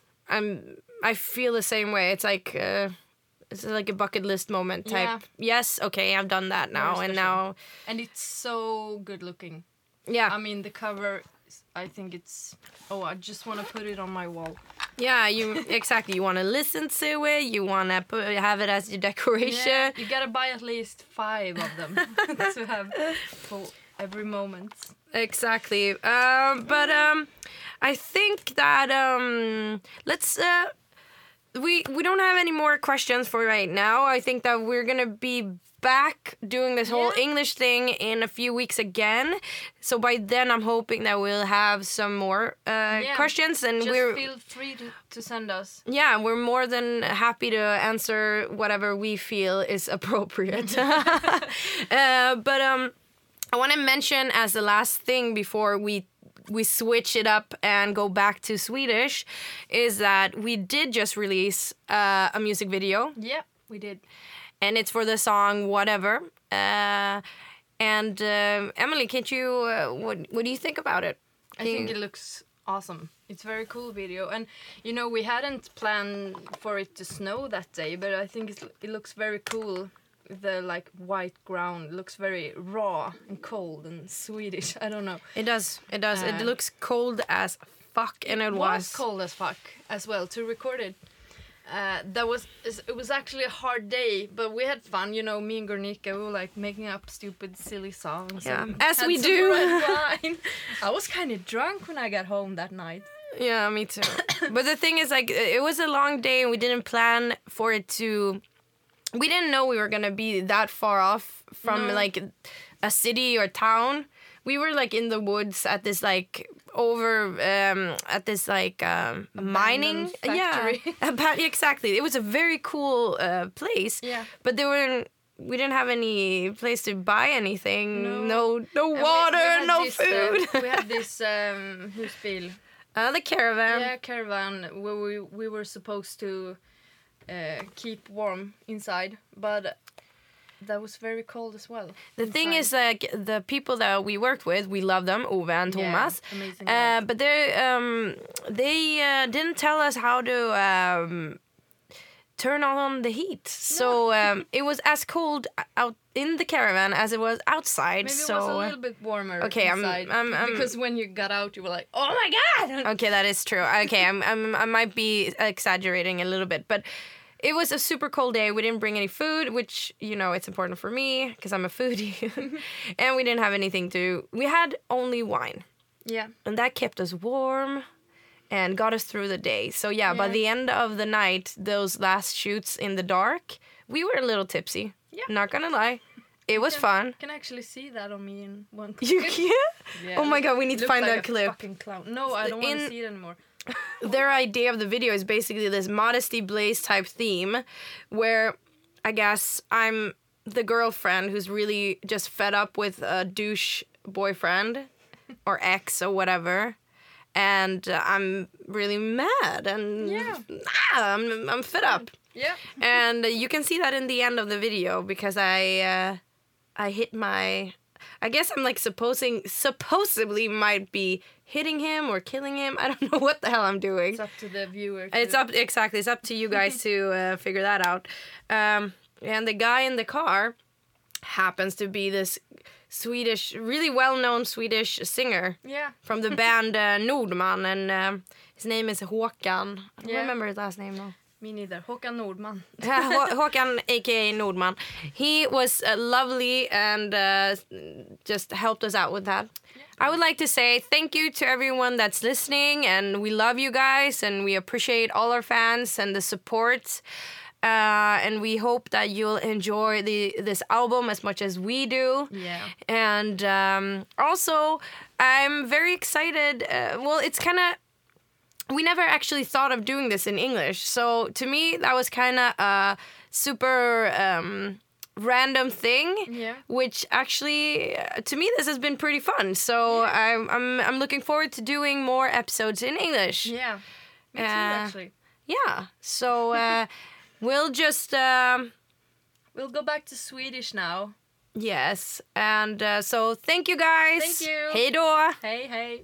I feel the same way. It's like a bucket list moment type. Yeah. Yes, okay, I've done that now, Very and special. now And it's so good looking. yeah, I mean, the cover, I think it's... Oh, I just want to put it on my wall. yeah. You exactly. You want to listen to it. You want to have it as your decoration. Yeah, you gotta buy at least 5 of them to have for every moment. Exactly. But I think that let's. We don't have any more questions for right now. I think that we're gonna be back doing this whole Yeah. English thing in a few weeks again. So by then, I'm hoping that we'll have some more questions, and Just we're feel free to send us. yeah, we're more than happy to answer whatever we feel is appropriate. But I want to mention as the last thing before we switch it up and go back to Swedish is that we did just release a music video, Yeah, we did. and it's for the song Whatever. And Emily, can't you what do you think about it? I think it looks awesome. It's a very cool video, and you know, we hadn't planned for it to snow that day, but I think it looks very cool. The like white ground looks very raw and cold and Swedish. I don't know. It does. It looks cold as fuck, and it was Cold as fuck as well to record it. It was actually a hard day, but we had fun. You know, me and Gornika, we were like making up stupid, silly songs. Yeah, and as had we some do. red wine. I was kind of drunk when I got home that night. Yeah, me too. But the thing is, like, it was a long day, and we didn't plan for it to. We didn't know we were gonna be that far off from like a city or town. We were like in the woods at this like mining factory. Yeah, exactly. It was a very cool place. Yeah. But we didn't have any place to buy anything. No And water, we had no this, food. we had this husbil. The caravan. Yeah, caravan where we were supposed to keep warm inside, but that was very cold as well. The thing is, like, the people that we worked with, we love them, Ove and Thomas. amazing guys. But they didn't tell us how to turn on the heat. So it was as cold out in the caravan as it was outside. Maybe so it was a little bit warmer Okay, inside. I'm- because when you got out, you were like, "Oh my god!" Okay, that is true. Okay, I might be exaggerating a little bit, but it was a super cold day. We didn't bring any food, which, you know, it's important for me because I'm a foodie. And we didn't have anything we had only wine. Yeah. And that kept us warm and got us through the day. So yeah, by Yeah. the end of the night, those last shoots in the dark, we were a little tipsy. Yeah. Not gonna lie. It was fun. You can actually see that on me in one You clip. can? Yeah, Oh my god, we need to look find like that a clip. Fucking clown. No, I don't want to In- see it anymore. Their idea of the video is basically this Modesty Blaze type theme where I guess I'm the girlfriend who's really just fed up with a douche boyfriend or ex or whatever. And I'm really mad and Yeah. I'm fed up. Yeah. And you can see that in the end of the video because I hit my I guess I'm like supposedly might be hitting him or killing him. I don't know what the hell I'm doing. It's up to the viewer. It's up to you guys to figure that out. And the guy in the car happens to be this Swedish, really well-known Swedish singer. Yeah. From the band Nordman, and his name is Håkan. I don't remember his last name now. Me neither. Håkan Nordman. Håkan, aka Nordman. He was lovely and just helped us out with that. Yeah. I would like to say thank you to everyone that's listening, and we love you guys, and we appreciate all our fans and the support. And we hope that you'll enjoy this album as much as we do. Yeah. And also, I'm very excited. Well, it's kind of... We never actually thought of doing this in English. So to me, that was kind of a super random thing. Yeah. Which actually, to me, this has been pretty fun. So I'm looking forward to doing more episodes in English. Yeah. Me too, actually. Yeah. So we'll just... we'll go back to Swedish now. Yes. And so thank you guys. Thank you. Hej då. Hej, hej.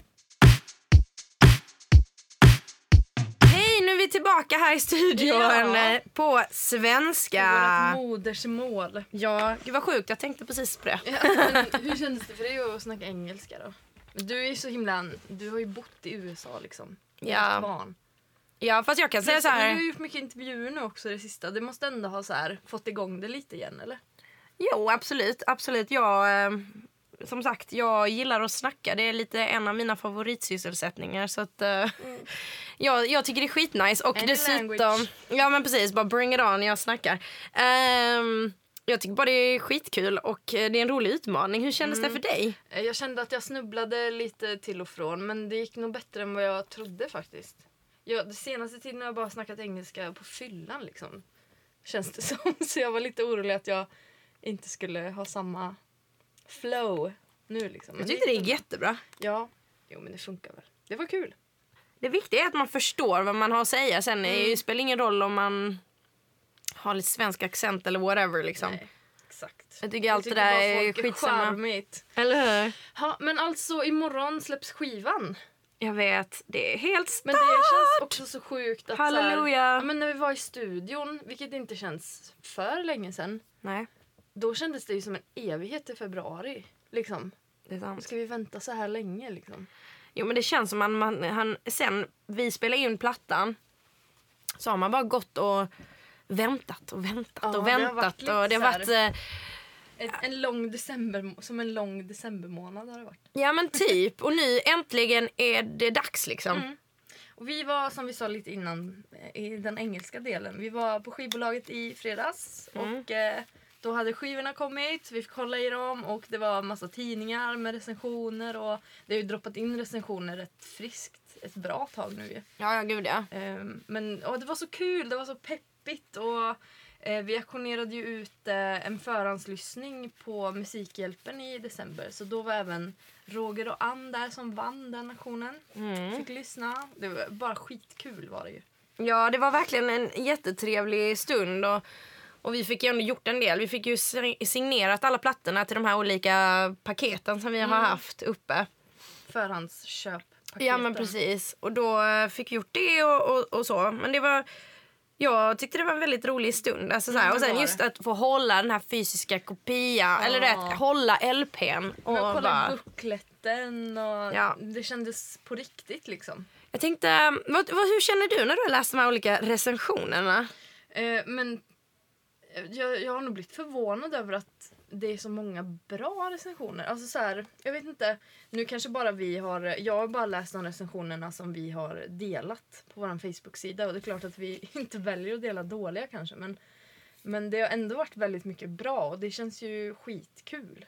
Hej, nu är vi tillbaka här i studion på svenska. Vårt modersmål. Ja, gud vad sjukt. Jag tänkte precis på det. Ja, men hur kändes det för dig att snacka engelska då? Du är ju så himla... Du har ju bott i USA liksom. Ja. Barn. Ja, fast jag kan säga så här... Du har gjort mycket intervjuer nu också det sista. Du måste ändå ha så här, fått igång det lite igen, eller? Jo, absolut. Absolut. Jag... Som sagt, jag gillar att snacka. Det är lite en av mina favoritsysselsättningar. Så att jag tycker det är skitnice. Och dessutom... Language. Ja, men precis. Bara bring it on, jag snackar. Jag tycker bara det är skitkul och det är en rolig utmaning. Hur kändes det för dig? Jag kände att jag snubblade lite till och från. Men det gick nog bättre än vad jag trodde faktiskt. Det senaste tiden har jag bara snackat engelska på fyllan liksom. Känns det som. Så jag var lite orolig att jag inte skulle ha samma... flow nu liksom. Jag tyckte det gick jättebra. Ja, jo men det funkar väl. Det var kul. Det viktiga är att man förstår vad man har att säga. Sen det spelar ingen roll om man har lite svensk accent eller whatever liksom. Nej, exakt. Jag tycker allt det där är skitsamma. Charmigt. Eller hur? Ja, men alltså imorgon släpps skivan. Jag vet, det är helt stört. Men det känns också så sjukt att halleluja. Så här, men när vi var i studion, vilket inte känns för länge sedan. Nej. Då kändes det ju som en evighet i februari. Liksom. Det är sant. Ska vi vänta så här länge liksom? Jo, men det känns som han sen vi spelade in plattan så har man bara gått och väntat och väntat och väntat. Det har varit en lång decembermånad har det varit. Ja, men typ. Och nu äntligen är det dags liksom. Mm. Och vi var, som vi sa lite innan, i den engelska delen. Vi var på skivbolaget i fredags och... Då hade skivorna kommit, vi fick kolla i dem och det var en massa tidningar med recensioner och det har ju droppat in recensioner rätt friskt ett bra tag nu. Ja, gud ja. Men det var så kul, det var så peppigt och vi auktionerade ju ut en förhandslyssning på Musikhjälpen i december. Så då var även Roger och Ann där som vann den auktionen. Fick lyssna, det var bara skitkul var det ju. Ja, det var verkligen en jättetrevlig stund och vi fick ju ändå gjort en del. Vi fick ju signerat alla plattorna till de här olika paketen som vi har haft uppe. Förhandsköppaketen. Ja, men precis. Och då fick vi gjort det och så. Men det var... Jag tyckte det var en väldigt rolig stund. Alltså, så här. Och sen just att få hålla den här fysiska kopian. Eller rätt, hålla LPn. Och kolla bara... bukletten och det kändes på riktigt liksom. Jag tänkte, hur känner du när du har läst de här olika recensionerna? Men... Jag har nog blivit förvånad över att det är så många bra recensioner. Alltså så här, jag vet inte. Nu kanske bara jag har bara läst de recensionerna som vi har delat på vår Facebook-sida. Och det är klart att vi inte väljer att dela dåliga kanske. Men det har ändå varit väldigt mycket bra och det känns ju skitkul.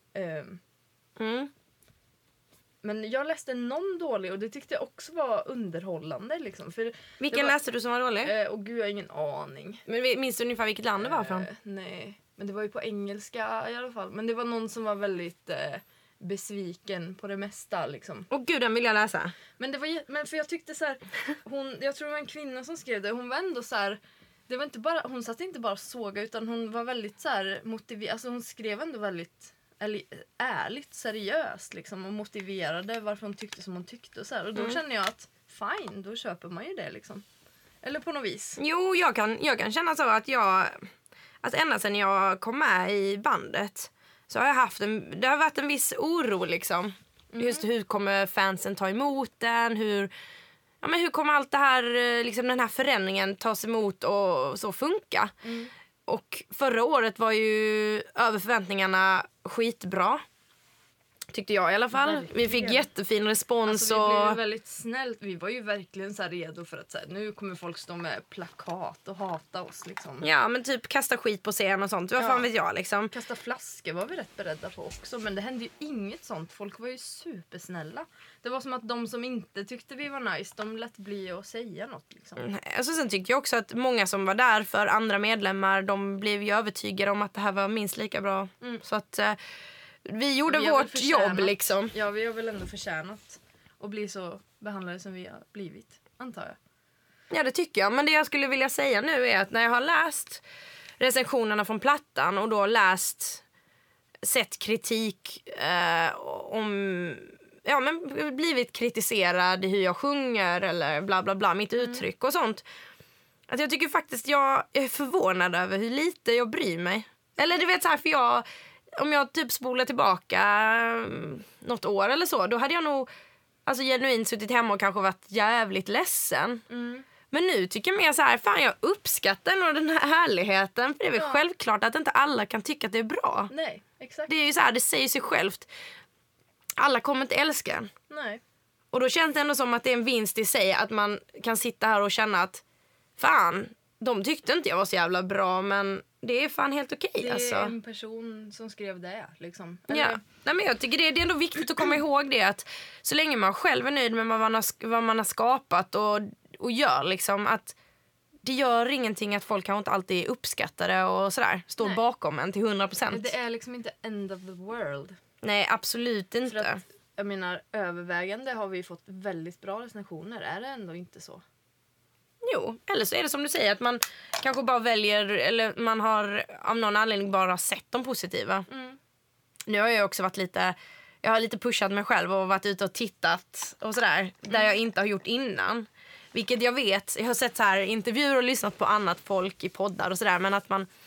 Men jag läste någon dålig och det tyckte jag också var underhållande. Liksom. Vilken läste du som var dålig? Och gud, jag har ingen aning. Men minns du ungefär vilket land det var från? Nej, men det var ju på engelska i alla fall. Men det var någon som var väldigt besviken på det mesta. Liksom. Och gud, den vill jag läsa. Men för jag tyckte så här, jag tror det var en kvinna som skrev det. Hon var ändå så här, det var inte bara, hon satt inte bara såga utan hon var väldigt så här motiverad. Alltså hon skrev ändå väldigt... ärligt, seriöst liksom, och motiverade varför hon tyckte som hon tyckte och så här. Och då känner jag att fine, då köper man ju det liksom. Eller på något vis. Jo, jag kan känna så att ända sedan jag kom med i bandet så har jag haft det har varit en viss oro liksom. Just hur kommer fansen ta emot den, hur kommer allt det här, liksom den här förändringen tas emot och så funka. Och förra året var ju över förväntningarna skitbra. Tyckte jag i alla fall. Verkligen. Vi fick jättefin respons. Alltså, vi blev väldigt snällt. Vi var ju verkligen så här redo för att så här, nu kommer folk stå med plakat och hata oss liksom. Ja, men typ kasta skit på scen och sånt. Vad fan vet jag liksom. Kasta flaskor var vi rätt beredda på också. Men det hände ju inget sånt. Folk var ju supersnälla. Det var som att de som inte tyckte vi var nice, de lät bli att säga något liksom. Alltså, sen tyckte jag också att många som var där för andra medlemmar, de blev ju övertygade om att det här var minst lika bra. Så att vi gjorde vårt jobb liksom. Ja, vi har väl ändå förtjänat att bli så behandlade som vi har blivit, antar jag. Ja, det tycker jag. Men det jag skulle vilja säga nu är att när jag har läst recensionerna från plattan och då sett kritik blivit kritiserad i hur jag sjunger eller bla bla bla, mitt uttryck och sånt. Att jag tycker faktiskt jag är förvånad över hur lite jag bryr mig. Eller du vet så här, för om jag typ spolar tillbaka något år eller så, då hade jag nog genuint suttit hemma och kanske varit jävligt ledsen. Men nu tycker jag mer så här, fan jag uppskattar nog den här härligheten. För det är väl självklart att inte alla kan tycka att det är bra. Nej, exakt. Det är ju så här, det säger sig självt. Alla kommer inte älska en. Nej. Och då känns det ändå som att det är en vinst i sig att man kan sitta här och känna att fan, de tyckte inte jag var så jävla bra, men det är fan helt okej, alltså. Det är en person som skrev det liksom. Ja. Nej, men jag tycker det är ändå viktigt att komma ihåg det, att så länge man själv är nöjd med vad man har skapat och gör liksom, att det gör ingenting att folk kanske inte alltid uppskattar det och sådär, står bakom en till 100%. Det är liksom inte end of the world. Nej, absolut inte. För att, jag menar, övervägande har vi fått väldigt bra recensioner. Är det ändå inte så? Jo, eller så är det som du säger, att man kanske bara väljer, eller man har av någon anledning bara sett de positiva. Nu har jag också varit jag har lite pushat mig själv och varit ute och tittat och sådär, där jag inte har gjort innan. Vilket jag vet, jag har sett så här intervjuer och lyssnat på annat folk i poddar och sådär, men att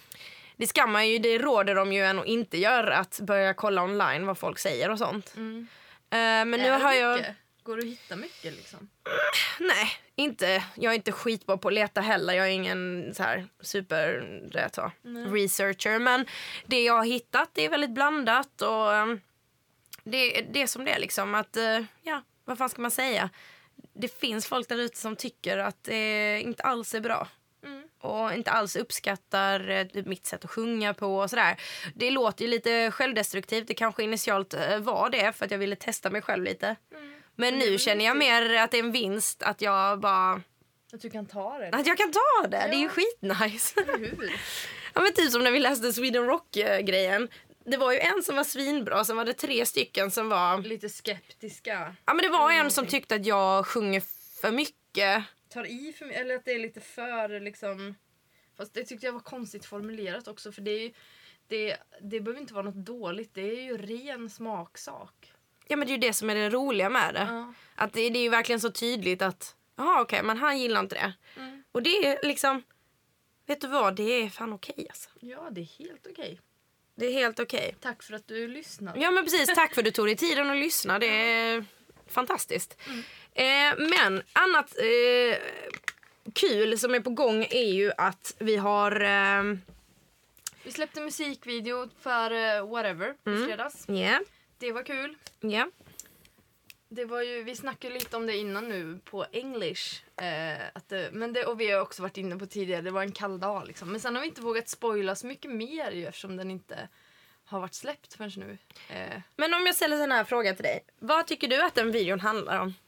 det råder de ju en att inte göra, att börja kolla online vad folk säger och sånt. Men nu har jag... Går du att hitta mycket liksom? Nej, inte. Jag är inte skitbra på att leta heller. Jag är ingen så här researcher. Men det jag har hittat är väldigt blandat. Och det är som det är liksom. Att, vad fan ska man säga? Det finns folk där ute som tycker att det inte alls är bra. Och inte alls uppskattar mitt sätt att sjunga på och sådär. Det låter ju lite självdestruktivt. Det kanske initialt var det för att jag ville testa mig själv lite. Men nu känner jag mer att det är en vinst att jag bara... Att du kan ta det. Att jag kan ta det. Ja. Det är ju skitnice. Hur? Ja, men typ som när vi läste Sweden Rock-grejen. Det var ju en som var svinbra, sen var det 3 stycken som var... Lite skeptiska. Ja, men det var en som tyckte att jag sjunger för mycket. Tar i för mycket, eller att det är lite för liksom... Fast det tyckte jag var konstigt formulerat också, för det är ju... Det behöver inte vara något dåligt, det är ju ren smaksak. Ja, men det är ju det som är det roliga med det. Ja. Att det är ju verkligen så tydligt att... Jaha, okej, men han gillar inte det. Och det är liksom... Vet du vad? Det är fan okej, alltså. Ja, det är helt okej. Det är helt okej. Tack för att du lyssnade. Ja, men precis. Tack för att du tog dig tiden att lyssna. Det är fantastiskt. Men annat kul som är på gång är ju att vi har... Vi släppte musikvideo för Whatever i fredags. Yeah. Det var kul. Yeah. Det var ju, vi snackade lite om det innan nu på English. Och vi har också varit inne på tidigare, det var en kall dag liksom. Men sen har vi inte vågat spoila så mycket mer ju, eftersom den inte har varit släppt förrän nu. Men om jag ställer den här frågan till dig. Vad tycker du att den videon handlar om?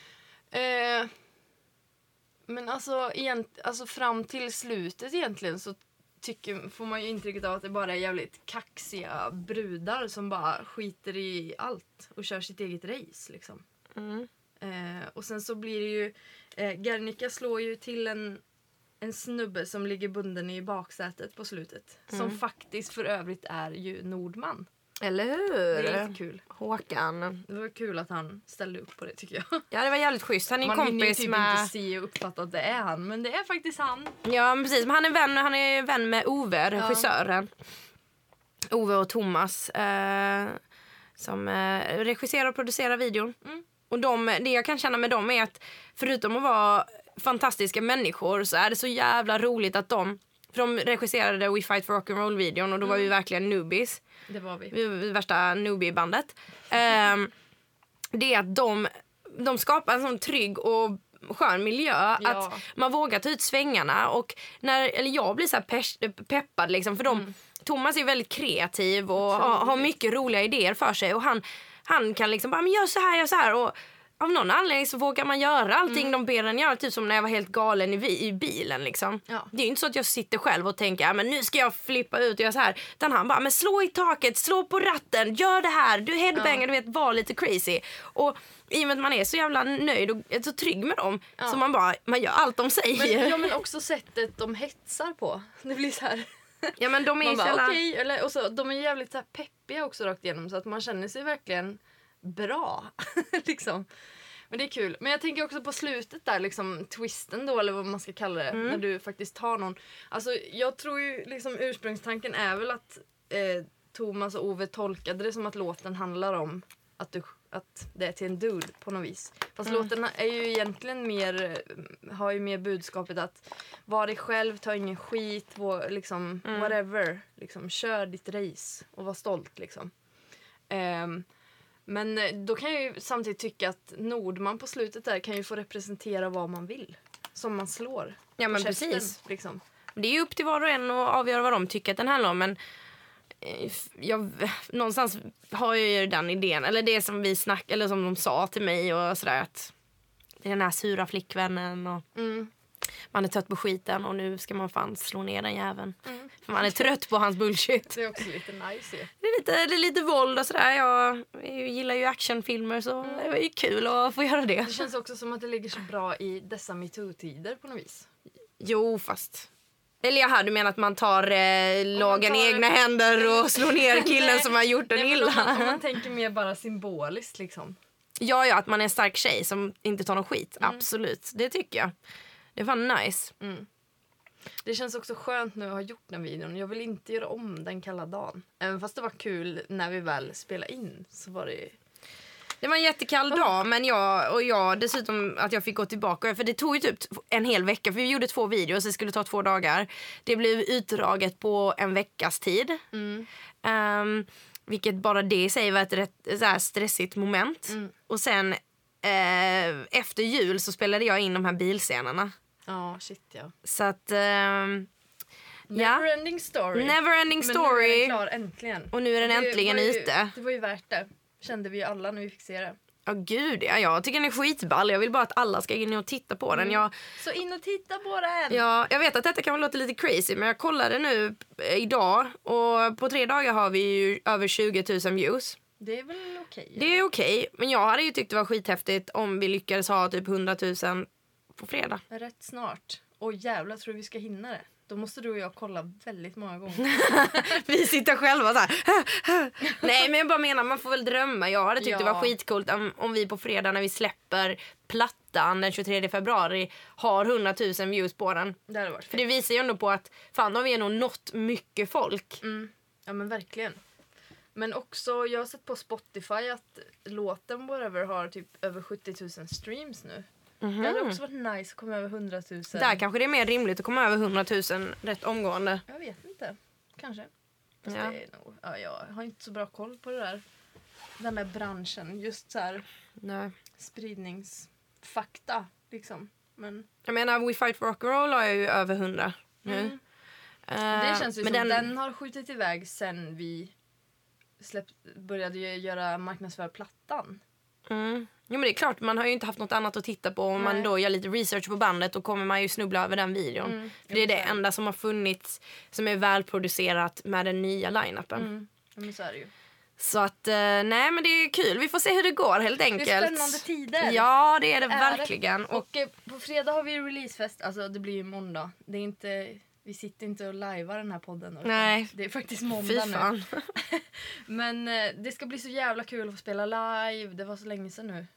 Men alltså fram till slutet egentligen så får man ju intrycket av att det bara är jävligt kaxiga brudar som bara skiter i allt och kör sitt eget race liksom. Och sen så blir det ju Gernika slår ju till en snubbe som ligger bunden i baksätet på slutet, som faktiskt för övrigt är ju Nordman. Eller Det hur? är lite kul. Håkan. Det var kul att han ställde upp på det tycker jag. Ja, det var jävligt schysst. Han är Man hinner ju kompis typ med... inte se och uppfatta att det är han, men det är faktiskt han. Ja, men precis. Men han är vän med Ove, regissören. Ove och Thomas. Som regisserar och producerar videon. Och det jag kan känna med dem är att förutom att vara fantastiska människor så är det så jävla roligt att för de regisserade We Fight for Rock'n'Roll-videon och då var vi verkligen newbies. Det var vi. Vi var värsta newbie-bandet. Det är att de skapar en sån trygg och skön miljö. Ja. Att man vågar ta ut svängarna. Och jag blir så här peppad liksom, för Thomas är väldigt kreativ och har mycket roliga idéer för sig. Och han kan liksom bara, men gör så här. Och av någon anledning så vågar man göra allting de ber en göra. Typ som när jag var helt galen i bilen liksom. Ja. Det är ju inte så att jag sitter själv och tänker, men nu ska jag flippa ut och göra så här. Utan han bara, men slå i taket, slå på ratten, gör det här. Du headbanger, du vet, var lite crazy. Och i och med att man är så jävla nöjd och så trygg med dem. Så man gör allt de säger. Men också sättet de hetsar på. Det blir så här. Ja, men de är ju okej, och så de är jävligt så här peppiga också rakt igenom så att man känner sig verkligen bra liksom. Men det är kul. Men jag tänker också på slutet där liksom twisten då eller vad man ska kalla det när du faktiskt tar någon. Alltså jag tror ju liksom ursprungstanken är väl att Thomas och Ove tolkade det som att låten handlar om att det är till en dude på något vis. Fast låten är ju egentligen har ju mer budskapet att var dig själv, ta ingen skit, liksom whatever, liksom kör ditt race och var stolt liksom. Men då kan jag ju samtidigt tycka att Nordman på slutet där kan ju få representera vad man vill. Som man slår. Ja, men käften, precis. Liksom. Det är ju upp till var och en att avgöra vad de tycker att den handlar om. Men någonstans har jag ju den idén. Eller det som vi eller som de sa till mig och sådär. Att det är den här sura flickvännen och man är trött på skiten och nu ska man fan slå ner den jäveln. För man är trött på hans bullshit. Det är också lite nice. Det är lite våld och sådär. Jag gillar ju actionfilmer så det var ju kul att få göra det. Det känns också som att det ligger så bra i dessa MeToo-tider på något vis. Jo, fast... Eller du menar att man tar lagen i egna händer och slår ner killen som har gjort den illa? Om man tänker mer bara symboliskt liksom. Ja, att man är en stark tjej som inte tar någon skit. Absolut, det tycker jag. Det var nice. Det känns också skönt nu att ha gjort den videon. Jag vill inte göra om den kalla dagen. Även fast det var kul när vi väl spelade in så var det... Det var en jättekall dag, men jag dessutom att jag fick gå tillbaka. För det tog ju typ en hel vecka, för vi gjorde 2 videos, det skulle ta 2 dagar. Det blev utdraget på en veckas tid. Vilket bara det i sig var ett rätt så här stressigt moment. Och sen efter jul så spelade jag in de här bilscenerna. Ja, shit ja. Så att... Neverending story. Neverending story. Men nu är den klar äntligen. Och nu är den äntligen ute. Det var ju värt det. Kände vi alla när vi fick se det. Ja, gud, jag tycker den är skitball. Jag vill bara att alla ska in och titta på den. Så in och titta på den! Ja, jag vet att detta kan låta lite crazy, men jag kollade nu idag och på 3 dagar har vi ju över 20 000 views. Det är väl okej? Det är okej, men jag hade ju tyckt det var skithäftigt om vi lyckades ha typ 100 000 på fredag. Rätt snart. Och jävlar, tror du vi ska hinna det? Då måste du och jag kolla väldigt många gånger. Vi sitter själva så här. Nej, men jag bara menar, man får väl drömma. Jag hade tyckt det var skitcoolt om vi på fredag när vi släpper plattan den 23 februari har 100 000 views på den. Det hade varit för det visar ju ändå på att fan, då har vi ändå nått mycket folk. Ja, men verkligen. Men också, jag har sett på Spotify att låten whatever har typ över 70 000 streams nu. Det hade också varit nice att komma över 100 000. Där kanske det är mer rimligt att komma över 100 000 rätt omgående. Jag vet inte. Kanske. Det är nog, jag har inte så bra koll på det där. Den där branschen. Just så här spridningsfakta liksom. Men jag menar, We Fight for Rock'n'Roll har jag ju över 100 nu. Det känns ju som den har skjutit iväg sen vi började göra marknadsför plattan. Jo, men det är klart, man har ju inte haft något annat att titta på. Om man då gör lite research på bandet, då kommer man ju snubbla över den videon. För det är det enda som har funnits som är välproducerat med den nya line-upen. Ja, men så är det ju. Så att, nej, men det är kul. Vi får se hur det går helt enkelt. Det är spännande tider. Ja, det är det verkligen. Och på fredag har vi releasefest. Alltså det blir ju måndag. Det är inte Vi sitter inte och livear den här podden. Nej. Det är faktiskt måndag Fy fan. nu. Men det ska bli så jävla kul att få spela live. Det var så länge sedan nu.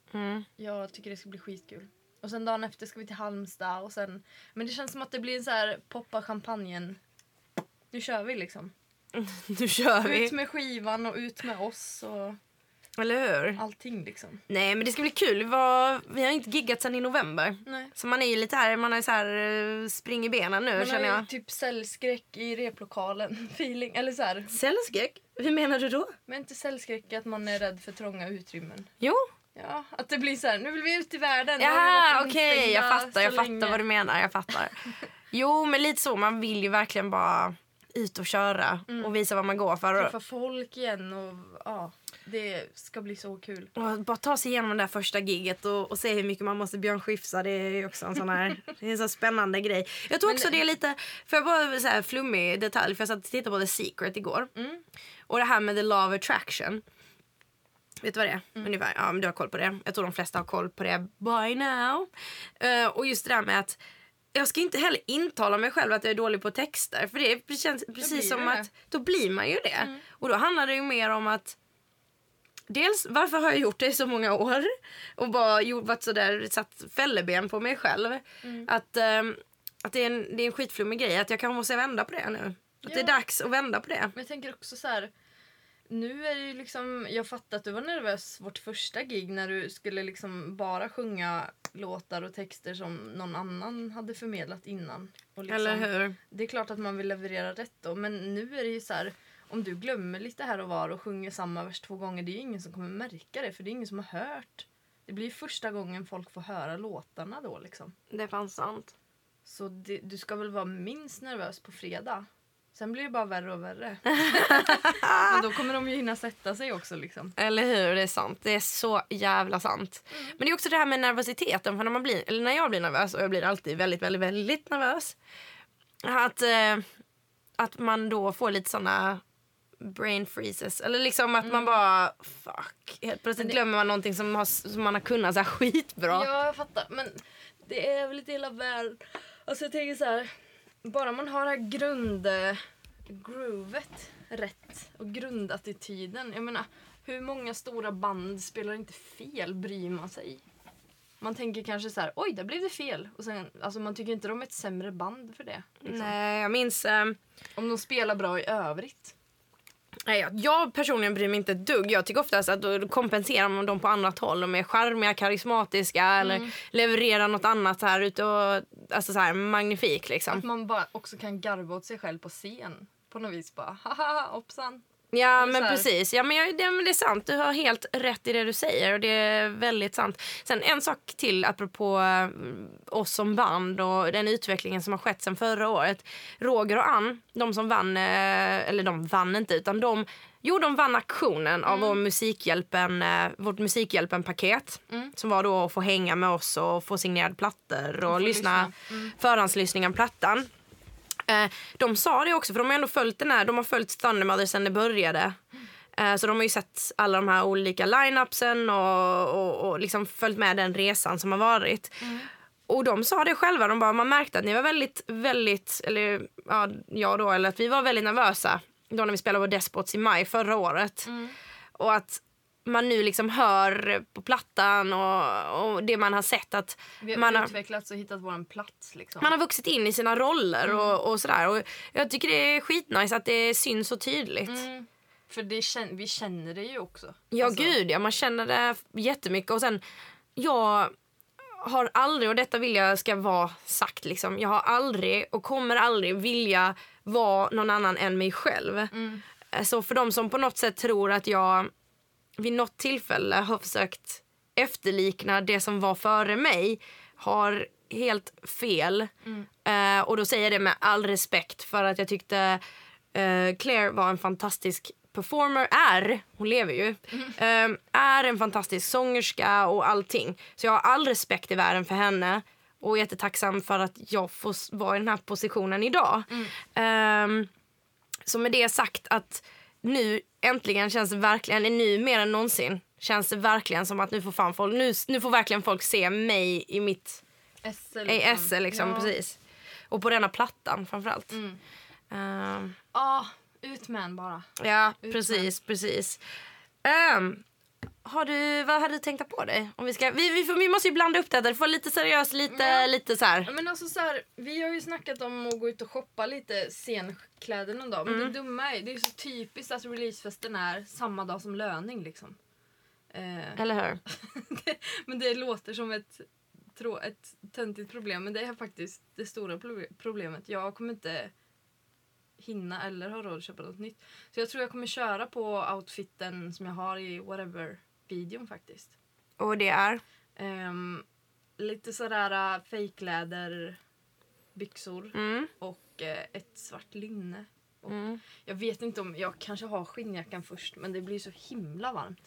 Jag tycker det ska bli skitkul. Och sen dagen efter ska vi till Halmstad. Och sen, men det känns som att det blir en så här poppa champagnen. Nu kör vi liksom. Nu kör vi. Ut med skivan och ut med oss. Och Eller hur? allting liksom. Nej, men det ska bli kul. Vi har inte giggat sedan i november. Nej. Så man är ju lite här, man är så här spring i benen nu, Man känner har jag. ju typ cellskräck i replokalen. Feeling. Eller så här. Cellskräck? Hur menar du då? Men inte cellskräck att man är rädd för trånga utrymmen. Jo. Ja, att det blir så här, nu vill vi ut i världen. Ja, okej, instängda jag fattar länge. vad du menar, jag fattar. Jo, men lite så, man vill ju verkligen bara ut och köra och visa vad man går för. Träffa folk igen och ja, det ska bli så kul. Och bara ta sig igenom det där första gigget och se hur mycket man måste Björn Skifsa, det är ju också en sån här, det är en så spännande grej. Jag tror också det är lite, för jag bara så här flummig detalj, för jag satt och tittade på The Secret igår. Och det här med the law of attraction. Vet du vad det är? Ungefär. Ja, men du har koll på det. Jag tror de flesta har koll på det by now. Och just det där med att jag ska inte heller intala mig själv att jag är dålig på texter. För det känns precis som att då blir man ju det. Och då handlar det ju mer om att dels varför har jag gjort det i så många år och bara varit så där, satt fälleben på mig själv. Att det är en skitflummig grej att jag kan måste vända på det nu. Att det är dags att vända på det. Men jag tänker också så här, nu är det ju liksom, jag fattar att du var nervös vårt första gig när du skulle liksom bara sjunga låtar och texter som någon annan hade förmedlat innan. Och liksom, Eller hur? det är klart att man vill leverera rätt då, men nu är det ju så här, om du glömmer lite här och var och sjunger samma vers 2 gånger, det är ju ingen som kommer märka det, för det är ingen som har hört. Det blir första gången folk får höra låtarna då liksom. Det är fan sant. Så du ska väl vara minst nervös på fredag. Sen blir det bara värre och värre. Men då kommer de ju hinna sätta sig också liksom. Eller hur, det är sant. Det är så jävla sant. Men det är också det här med nervositeten. För när jag blir nervös, och jag blir alltid väldigt, väldigt, väldigt nervös. Att man då får lite såna brain freezes. Eller liksom att man bara, fuck. Helt plötsligt glömmer man någonting som man har kunnat så här skitbra. Ja, jag fattar. Men det är väl lite hela världen. Alltså jag tänker så här. Bara man har det här groovet rätt och grundattityden. Jag menar, hur många stora band spelar inte fel, bryr man sig? Man tänker kanske så här, oj, där blev det fel. Och sen, alltså man tycker inte de är ett sämre band för det. Liksom. Nej, jag minns... Om de spelar bra i övrigt. Nej, jag personligen bryr mig inte ett dugg. Jag tycker oftast att då kompenserar man dem på annat håll. De är charmiga, karismatiska eller levererar något annat här ute och alltså så här magnifik liksom. Att man bara också kan garva åt sig själv på scen. På något vis bara, haha, hoppsan. Ja, men precis. Ja, men det är sant. Du har helt rätt i det du säger och det är väldigt sant. Sen en sak till apropå oss som band och den utvecklingen som har skett sedan förra året. Roger och Ann, de som vann, eller de vann inte utan de vann auktionen av vårt Musikhjälpen-paket. Som var då att få hänga med oss och få signerade plattor och lyssna. Förhandslyssning av plattan. De sa det också, för de har ändå följt de har följt Thundermother sedan det började. Så de har ju sett alla de här olika line-upsen och liksom följt med den resan som har varit. Och de sa det själva, man märkte att ni var väldigt, eller att vi var väldigt nervösa då när vi spelade på Despots i maj förra året. Och att man nu liksom hör på plattan och det man har sett att vi man har utvecklats och hittat våran plats liksom. Man har vuxit in i sina roller och sådär. Och jag tycker det är skitnice att det syns så tydligt. För vi känner det ju också. Ja, alltså. gud, ja, man känner det jättemycket. Och sen, jag har aldrig, och detta vill jag ska vara sagt liksom, jag har aldrig och kommer aldrig vilja vara någon annan än mig själv. Så för de som på något sätt tror att jag vid något tillfälle har försökt efterlikna det som var före mig har helt fel. Och då säger jag det med all respekt för att jag tyckte Claire var en fantastisk performer, hon lever ju, är en fantastisk sångerska och allting. Så jag har all respekt i världen för henne och är jättetacksam för att jag får vara i den här positionen idag. Så med det sagt att nu äntligen känns det verkligen, nu mer än någonsin känns det verkligen som att nu får verkligen folk se mig i mitt SL liksom, precis. Och på denna plattan framförallt. Ut med en bara. Ja, precis. Vad hade du tänkt på dig? Om vi måste ju blanda upp det får lite seriöst, lite så här. Men alltså så här, vi har ju snackat om att gå ut och shoppa lite scenkläder någon dag. Men det dumma är, det är så typiskt att releasefesten är samma dag som löning liksom. Eller hur? Men det låter som ett töntigt problem. Men det är faktiskt det stora problemet. Jag kommer inte hinna eller ha råd att köpa något nytt. Så jag tror jag kommer köra på outfiten som jag har i whatever-videon faktiskt. Och det är? Lite sådär fejkläder byxor och ett svart linne. Och jag vet inte om jag kanske har skinnjackan först, men det blir så himla varmt.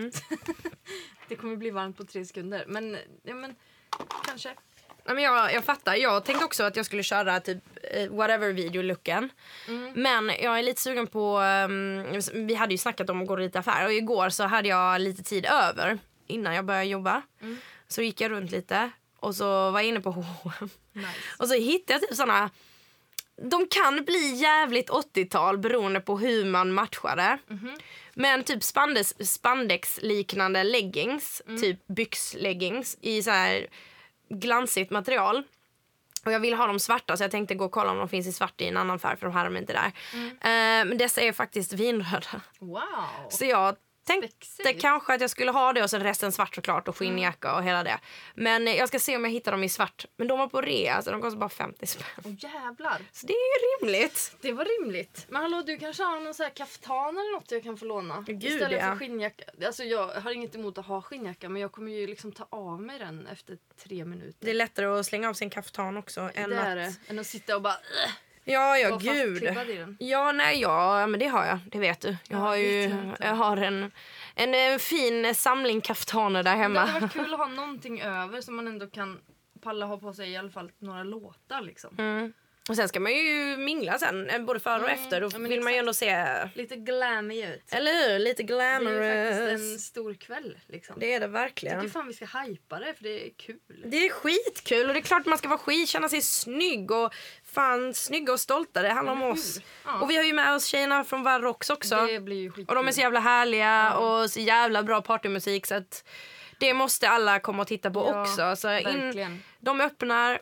Det kommer bli varmt på 3 sekunder. Men kanske. Ja, men jag fattar. Jag tänkte också att jag skulle köra typ whatever-videolooken. Men jag är lite sugen på... vi hade ju snackat om att gå lite affär. Och igår så hade jag lite tid över innan jag började jobba. Så gick jag runt lite. Och så var jag inne på H&M. Nice. Och så hittade jag typ såna... De kan bli jävligt 80-tal beroende på hur man matchar det. Men typ spandex-liknande leggings. Typ byxleggings i så här glansigt material. Och jag vill ha dem svarta, så jag tänkte gå och kolla om de finns i svart i en annan färg, för de här är inte där. Men dessa är faktiskt vinröda. Wow. Så jag tänkte Spexigt. kanske att jag skulle ha det och sen resten svart såklart och skinnjacka och hela det. Men jag ska se om jag hittar dem i svart. Men de var på rea, så de kostar bara 50 spänn. Åh jävlar. Så det är rimligt. Det var rimligt. Men hallå, du kanske har någon så här kaftan eller något jag kan få låna? Gud, istället ja. för skinnjacka. Alltså jag har inget emot att ha skinnjacka, men jag kommer ju liksom ta av mig den efter 3 minuter. Det är lättare att slänga av sin kaftan också än det är att... det. Än att sitta och bara... Ja, vara gud. fastklibbad i den. Ja, men det har jag. Det vet du. Jag har en fin samling kaftaner där Det hemma. hade varit kul att ha någonting över som man ändå kan palla ha på sig i alla fall några låtar liksom. Och sen ska man ju mingla sen, både före och efter. Då ja, men vill man ju ändå se... Lite glammy ut. Eller hur? Lite Det är ju glamorous. faktiskt en stor kväll liksom. Det är det Jag verkligen. tycker fan vi ska hypa det, för det är kul. Det är skitkul och det är klart man ska vara känna sig snygg och snygga och stolta. Det handlar om oss. Ja. Och vi har ju med oss tjejerna från Varrox också. Det blir ju skitkul. Och de är så jävla härliga och så jävla bra partymusik, så att det måste alla komma och titta på också. Så verkligen. De öppnar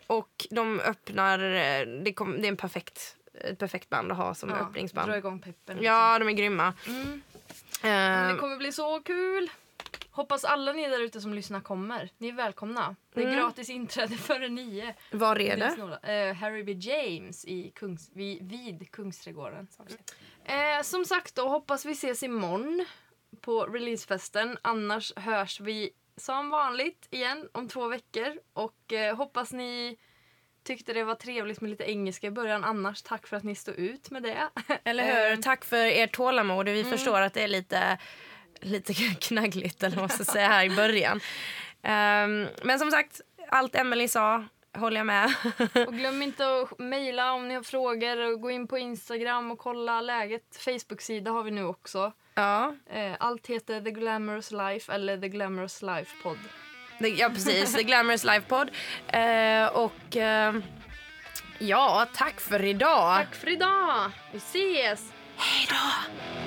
det är ett perfekt band att ha som öppningsband. Dra igång peppen. Ja, de är grymma. Det kommer bli så kul. Hoppas alla ni där ute som lyssnar kommer. Ni är välkomna. Det är gratis inträde före 9. Var är det? Harry B. James vid Kungsträdgården. Som sagt då, hoppas vi ses imorgon på releasefesten. Annars hörs vi som vanligt igen om 2 veckor. Och hoppas ni tyckte det var trevligt med lite engelska i början. Annars tack för att ni stod ut med det. Eller hur? Tack för ert tålamod. Vi förstår att det är lite knaggligt eller vad man ska säga här i början. Men som sagt, allt Emily sa håller jag med. Och glöm inte att mejla om ni har frågor. Och gå in på Instagram och kolla läget. Facebook-sida har vi nu också. Ja. Allt heter The Glamorous Life eller The Glamorous Life Pod. Ja, precis. The Glamorous Life Pod. Ja, tack för idag. Tack för idag. Vi ses. Hej då.